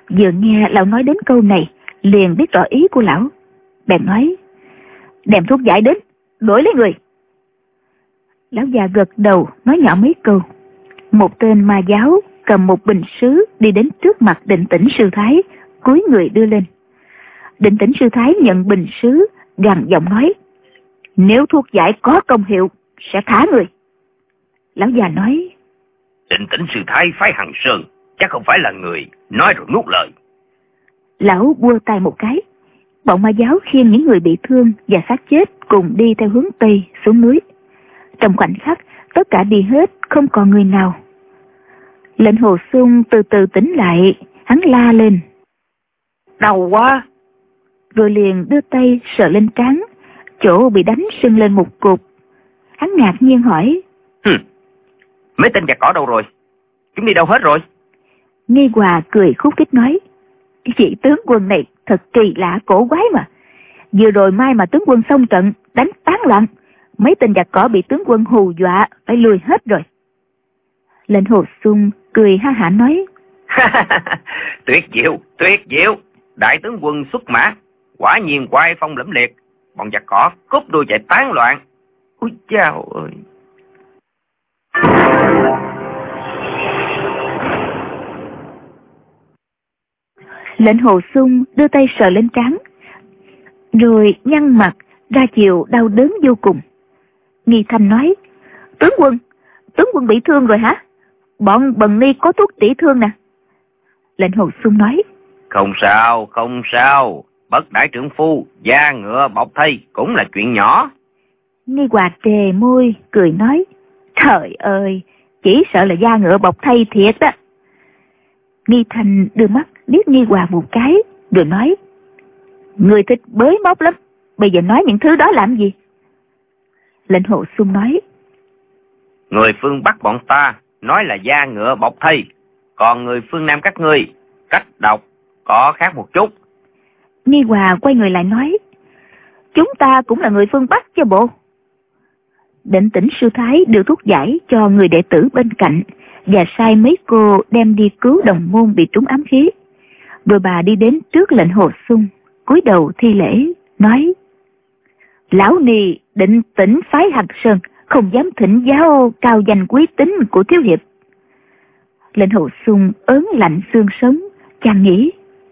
vừa nghe lão nói đến câu này, liền biết rõ ý của lão. Bèn nói, đem thuốc giải đến, đổi lấy người. Lão già gật đầu, nói nhỏ mấy câu. Một tên ma giáo cầm một bình sứ đi đến trước mặt Định Tĩnh Sư Thái, cúi người đưa lên. Định Tĩnh Sư Thái nhận bình sứ, gằn giọng nói, nếu thuốc giải có công hiệu, sẽ thả người. Lão già nói, Định Tĩnh Sư Thái phái Hằng Sơn, chắc không phải là người nói rồi nuốt lời. Lão vua tay một cái, bọn ma giáo khiêng những người bị thương và xác chết cùng đi theo hướng Tây xuống núi. Trong khoảnh khắc, tất cả đi hết, không còn người nào. Lệnh Hồ Xung từ từ tỉnh lại, hắn la lên, đau quá, rồi liền đưa tay sờ lên trán, chỗ bị đánh sưng lên một cục. Hắn ngạc nhiên hỏi, Hừ, mấy tên giặc cỏ đâu rồi? Chúng đi đâu hết rồi? Nghi Hòa cười khúc khích nói, vị tướng quân này thật kỳ lạ cổ quái mà. Vừa rồi mai mà tướng quân xông trận, đánh tán loạn, mấy tên giặc cỏ bị tướng quân hù dọa, phải lùi hết rồi. Lệnh Hồ Xung cười ha hả nói, tuyệt diệu, tuyệt diệu, đại tướng quân xuất mã, quả nhiên oai phong lẫm liệt, bọn giặc cỏ cúp đuôi chạy tán loạn. Ôi chao ơi! Lệnh Hồ Xung đưa tay sờ lên trán, rồi nhăn mặt ra chiều đau đớn vô cùng. Nghi Thanh nói, tướng quân, tướng quân bị thương rồi hả? Bọn Bần Ni có thuốc trị thương nè. Lệnh Hồ Xung nói, không sao, không sao, bất đại trưởng phu, da ngựa bọc thây cũng là chuyện nhỏ. Nghi Hòa trề môi, cười nói, trời ơi, chỉ sợ là da ngựa bọc thây thiệt đó. Nghi Thanh đưa mắt liếc Nghi Hòa một cái, rồi nói, người thích bới móc lắm, bây giờ nói những thứ đó làm gì? Lệnh Hồ Xung nói, người phương Bắc bọn ta nói là da ngựa bọc thây, còn người phương Nam các ngươi cách đọc có khác một chút. Nghi Hòa quay người lại nói, chúng ta cũng là người phương Bắc chứ bộ. Định Tĩnh Sư Thái đưa thuốc giải cho người đệ tử bên cạnh và sai mấy cô đem đi cứu đồng môn bị trúng ám khí. Rồi bà đi đến trước Lệnh Hồ Xung, cúi đầu thi lễ, nói, lão nì Định Tĩnh phái Hằng Sơn, không dám thỉnh giáo cao danh quý tính của thiếu hiệp. Lệnh Hồ Xung ớn lạnh xương sống, chàng nghĩ,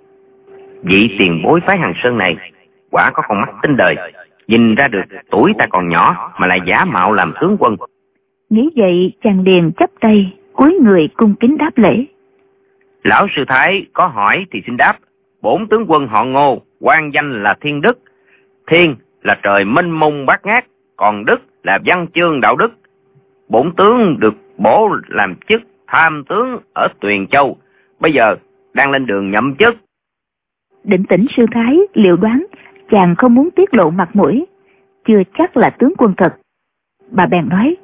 vị tiền bối phái Hằng Sơn này quả có con mắt tinh đời, nhìn ra được tuổi ta còn nhỏ mà lại giả mạo làm tướng quân. Nghĩ vậy chàng liền chắp tay, cúi người cung kính đáp lễ. Lão sư thái có hỏi thì xin đáp. Bổn tướng quân họ Ngô, quan danh là Thiên Đức. Thiên là trời mênh mông bát ngát, còn Đức là văn chương đạo đức. Bổn tướng được bổ làm chức tham tướng ở Tuyền Châu, bây giờ đang lên đường nhậm chức. Định Tĩnh Sư Thái liệu đoán chàng không muốn tiết lộ mặt mũi, chưa chắc là tướng quân thật. Bà bèn nói,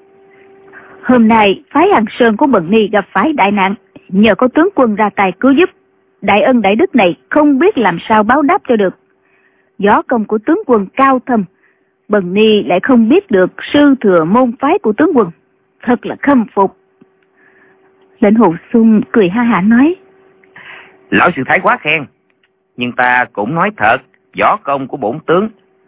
hôm nay phái Hằng Sơn của Bần Ni gặp phải đại nạn, nhờ có tướng quân ra tay cứu giúp, đại ân đại đức này không biết làm sao báo đáp cho được. Võ công của tướng quân cao thâm, Bần Ni lại không biết được sư thừa môn phái của tướng quân, thật là khâm phục. Lệnh Hồ Xung cười ha hả nói, lão sư thái quá khen, nhưng ta cũng nói thật, võ công của bổn tướng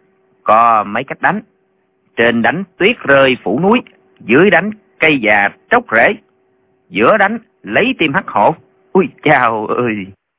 có mấy cách đánh. Trên đánh tuyết rơi phủ núi, dưới đánh cây già tróc rễ, giữa đánh lấy tim hắc hổ. Ui chao ơi!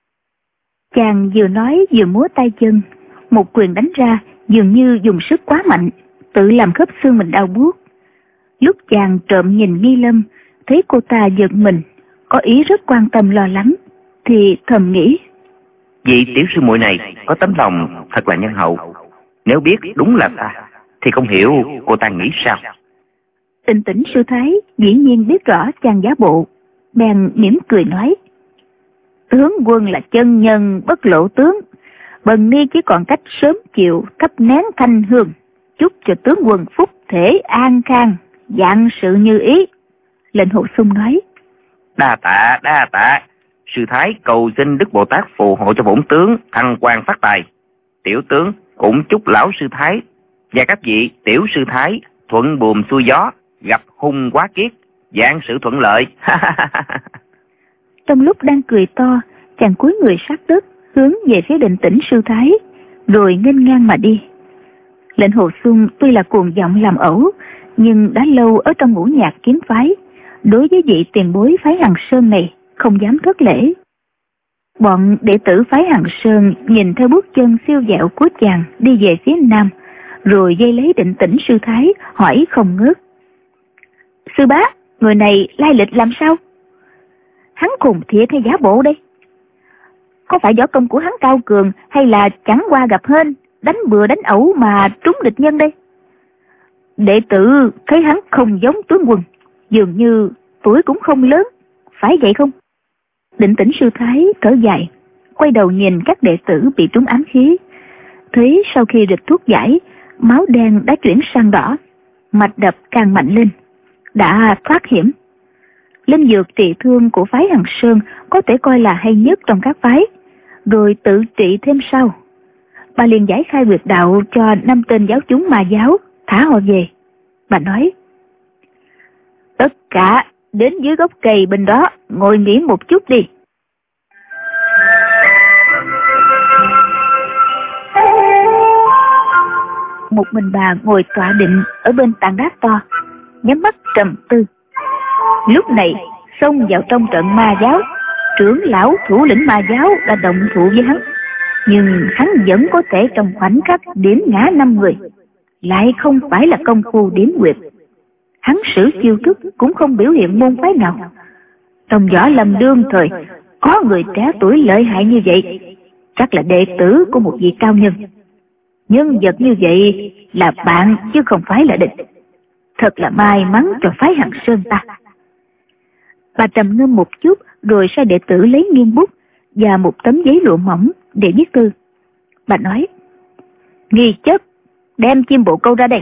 Chàng vừa nói vừa múa tay chân, một quyền đánh ra dường như dùng sức quá mạnh, tự làm khớp xương mình đau buốt. Lúc chàng trộm nhìn Nghi Lâm, thấy cô ta giật mình, có ý rất quan tâm lo lắng, thì thầm nghĩ, vị tiểu sư muội này có tấm lòng thật là nhân hậu, nếu biết đúng là ta thì không hiểu cô ta nghĩ sao. Định Tĩnh Sư Thái dĩ nhiên biết rõ chàng giả bộ, bèn mỉm cười nói, tướng quân là chân nhân bất lộ tướng, Bần Ni chỉ còn cách sớm chịu thắp nén thanh hương, chúc cho tướng quân phúc thể an khang, vạn sự như ý. Lệnh Hồ Xung nói, đa tạ đa tạ, sư thái cầu xin Đức Bồ Tát phù hộ cho bổn tướng thăng quan phát tài. Tiểu tướng cũng chúc lão sư thái và các vị tiểu sư thái thuận buồm xuôi gió, gặp hung quá kiết, vạn sự thuận lợi. Trong lúc đang cười to, chàng cúi người sát đất, hướng về phía Định Tĩnh sư thái, rồi nghênh ngang mà đi. Lệnh Hồ Xuân tuy là cuồng vọng làm ẩu, nhưng đã lâu ở trong ngũ nhạc kiếm phái, đối với vị tiền bối phái Hằng Sơn này không dám thất lễ. Bọn đệ tử phái Hằng Sơn nhìn theo bước chân siêu dẹo của chàng đi về phía nam, rồi dây lấy Định Tĩnh sư thái hỏi không ngớt: sư bá, người này lai lịch làm sao? Hắn cùng thiệt hay giả bộ đây? Có phải võ công của hắn cao cường, hay là chẳng qua gặp hên, đánh bừa đánh ẩu mà trúng địch nhân đây? Đệ tử thấy hắn không giống tướng quân, dường như tuổi cũng không lớn, phải vậy không? Định Tĩnh sư thái thở dài, quay đầu nhìn các đệ tử bị trúng ám khí, thấy sau khi rịch thuốc giải, máu đen đã chuyển sang đỏ, mạch đập càng mạnh lên, đã thoát hiểm. Linh dược trị thương của phái Hằng Sơn có thể coi là hay nhất trong các phái, rồi tự trị thêm sau. Bà liền giải khai huyệt đạo cho năm tên giáo chúng ma giáo, thả họ về. Bà nói: tất cả đến dưới gốc cây bên đó ngồi nghỉ một chút đi. Một mình bà ngồi tọa định ở bên tảng đá to, nhắm mắt trầm tư. Lúc này xông vào trong trận ma giáo, trưởng lão thủ lĩnh ma giáo đã động thủ với hắn, nhưng hắn vẫn có thể trong khoảnh khắc điểm ngã năm người, lại không phải là công phu điểm huyệt. Hắn sử chiêu thức cũng không biểu hiện môn phái nào. Trong võ lâm đương thời có người trẻ tuổi lợi hại như vậy, chắc là đệ tử của một vị cao nhân. Nhân vật như vậy là bạn chứ không phải là địch. Thật là may mắn cho phái Hằng Sơn ta. Bà trầm ngâm một chút, rồi sai đệ tử lấy nghiêng bút và một tấm giấy lụa mỏng để viết thư. Bà nói: nghi chất, đem chim bồ câu ra đây.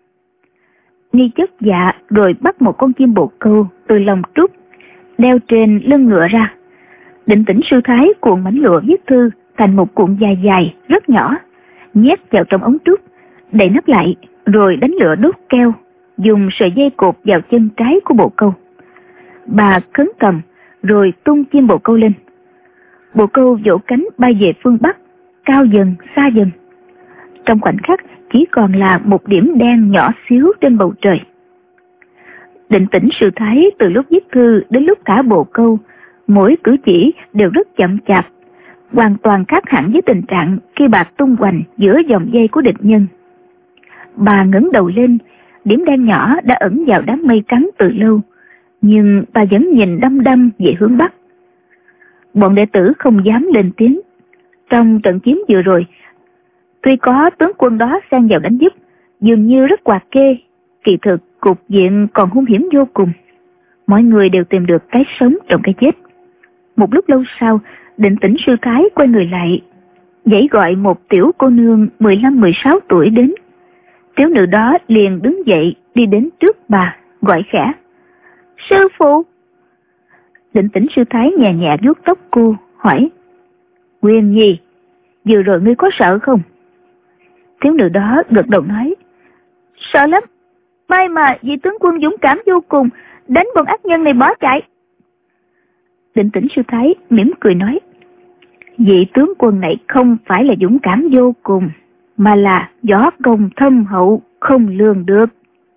Nghi chất dạ, rồi bắt một con chim bồ câu từ lồng trúc, đeo trên lưng ngựa ra. Định Tĩnh sư thái cuộn mảnh lụa viết thư thành một cuộn dài dài rất nhỏ, nhét vào trong ống trúc, đậy nắp lại, rồi đánh lửa đốt keo, dùng sợi dây cột vào chân trái của bồ câu. Bà khấn cầm, rồi tung chim bồ câu lên. Bồ câu vỗ cánh bay về phương Bắc, cao dần, xa dần. Trong khoảnh khắc chỉ còn là một điểm đen nhỏ xíu trên bầu trời. Định Tĩnh sư thái từ lúc viết thư đến lúc thả bồ câu, mỗi cử chỉ đều rất chậm chạp, hoàn toàn khác hẳn với tình trạng khi bà tung hoành giữa dòng dây của địch nhân. Bà ngẩng đầu lên, điểm đen nhỏ đã ẩn vào đám mây trắng từ lâu, nhưng bà vẫn nhìn đăm đăm về hướng Bắc. Bọn đệ tử không dám lên tiếng. Trong trận chiến vừa rồi, tuy có tướng quân đó xen vào đánh giúp, dường như rất hoạt kê, kỳ thực cục diện còn hung hiểm vô cùng. Mọi người đều tìm được cái sống trong cái chết. Một lúc lâu sau, Định Tĩnh sư thái quay người lại, dãy gọi một tiểu cô nương mười lăm mười sáu tuổi đến. Tiểu nữ đó liền đứng dậy đi đến trước bà, gọi khẽ: sư phụ. Định Tĩnh sư thái nhẹ nhẹ vuốt tóc cô, hỏi: Quyên Nhi, vừa rồi ngươi có sợ không? Thiếu nữ đó gật đầu nói: sợ lắm, may mà vị tướng quân dũng cảm vô cùng, đánh bọn ác nhân này bỏ chạy. Định Tĩnh sư thái mỉm cười nói: vị tướng quân này không phải là dũng cảm vô cùng, mà là võ công thâm hậu không lường được.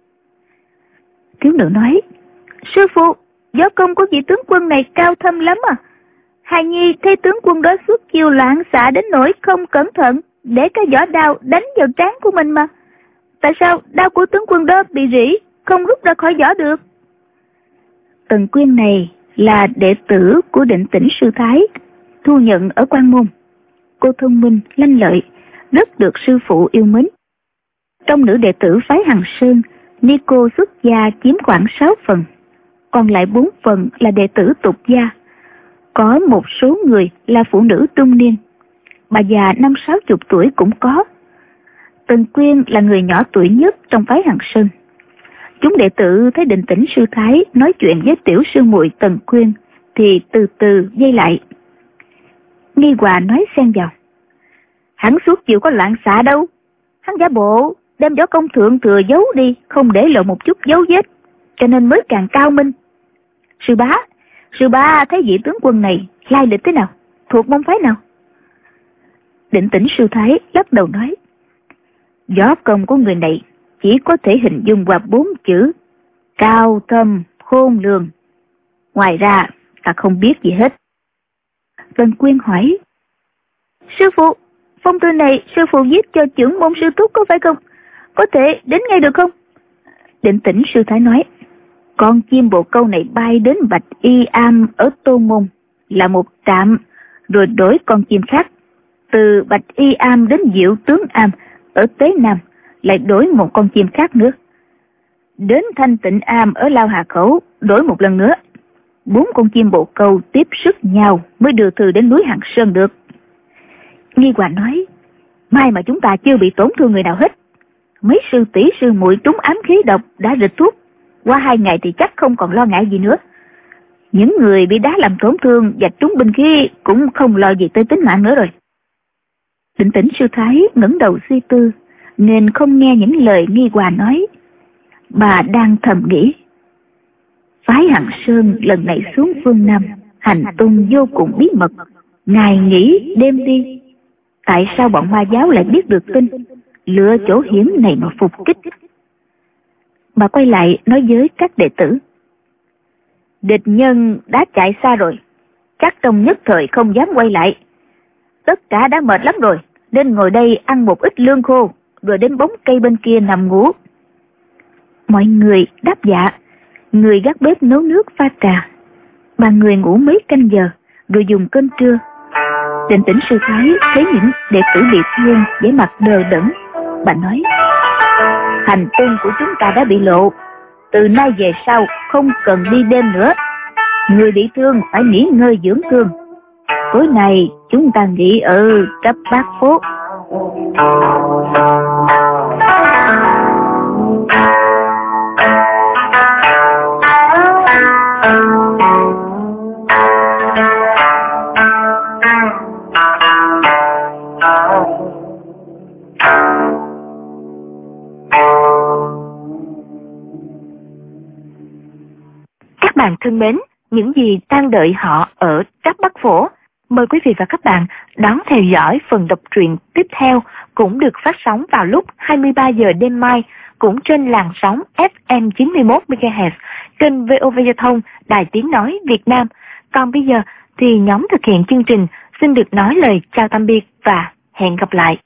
Thiếu nữ nói: sư phụ, võ công của vị tướng quân này cao thâm lắm à. Hài Nhi thấy tướng quân đó xuất chiêu loạn xạ đến nỗi không cẩn thận để cái vỏ đao đánh vào trán của mình mà. Tại sao đao của tướng quân đó bị rỉ, không rút ra khỏi vỏ được? Tần Quyên này là đệ tử của Định Tĩnh sư thái, thu nhận ở Quan Môn. Cô thông minh, lanh lợi, rất được sư phụ yêu mến. Trong nữ đệ tử phái Hằng Sơn, ni cô xuất gia chiếm khoảng sáu phần, còn lại bốn phần là đệ tử tục gia. Có một số người là phụ nữ trung niên, bà già năm sáu chục tuổi cũng có. Tần Quyên là người nhỏ tuổi nhất trong phái Hằng Sơn. Chúng đệ tử thấy Định Tĩnh sư thái nói chuyện với tiểu sư muội Tần Quyên thì từ từ dây lại. Nghi Hòa nói xen vào: hắn suốt chiều có loạn xạ đâu, hắn giả bộ đem võ công thượng thừa giấu đi, không để lộ một chút dấu vết, cho nên mới càng cao minh. Sư bá, sư bá thấy vị tướng quân này lai lịch thế nào? thuộc môn phái nào? Định Tĩnh Sư Thái lắc đầu nói, võ công của người này chỉ có thể hình dung qua bốn chữ cao thâm khôn lường. Ngoài ra ta không biết gì hết. Tần Quyên hỏi, sư phụ, phong thư này sư phụ viết cho trưởng môn sư thúc có phải không? Có thể đến ngay được không? Định Tĩnh Sư Thái nói, con chim bồ câu này bay đến Bạch Y Am ở Tô Môn là một trạm, rồi đổi con chim khác. Từ Bạch Y Am đến Diệu Tướng Am ở Tế Nam lại đổi một con chim khác nữa. Đến Thanh Tịnh Am ở Lao Hà Khẩu đổi một lần nữa. Bốn con chim bồ câu tiếp sức nhau mới đưa thư đến núi Hằng Sơn được. Nghi Hoàng nói, may mà chúng ta chưa bị tổn thương người nào hết. Mấy sư tỷ sư muội trúng ám khí độc đã rịch thuốc, qua hai ngày thì chắc không còn lo ngại gì nữa. Những người bị đá làm tổn thương và trúng binh khí cũng không lo gì tới tính mạng nữa rồi. Định Tĩnh Sư Thái ngẩng đầu suy tư, nên không nghe những lời Nghi Hoàng nói. Bà đang thầm nghĩ, phái Hằng Sơn lần này xuống phương Nam hành tung vô cùng bí mật, ngày nghỉ đêm đi. Tại sao bọn ma giáo lại biết được tin, lựa chỗ hiểm này mà phục kích? Bà quay lại nói với các đệ tử, địch nhân đã chạy xa rồi, chắc trong nhất thời không dám quay lại. Tất cả đã mệt lắm rồi, nên ngồi đây ăn một ít lương khô, rồi đến bóng cây bên kia nằm ngủ. Mọi người đáp dạ. Người gác bếp nấu nước pha trà, bà người ngủ mấy canh giờ rồi dùng cơm trưa. Định Tĩnh Sư Thái thấy những đệ tử bị thương vẻ mặt đờ đẫn. Bà nói, hành tung của chúng ta đã bị lộ, từ nay về sau không cần đi đêm nữa. Người bị thương phải nghỉ ngơi dưỡng thương. Tối nay chúng ta nghỉ ở Cấp Bát Phố. Các bạn thân mến, những gì đang đợi họ ở Tráp Bắc Phổ. Mời quý vị và các bạn đón theo dõi phần đọc truyện tiếp theo, cũng được phát sóng vào lúc hai mươi ba giờ đêm mai, cũng trên làn sóng ép em chín mươi mốt mê ga héc, kênh vê o vê Giao thông, Đài Tiếng Nói Việt Nam. Còn bây giờ thì nhóm thực hiện chương trình xin được nói lời chào tạm biệt và hẹn gặp lại.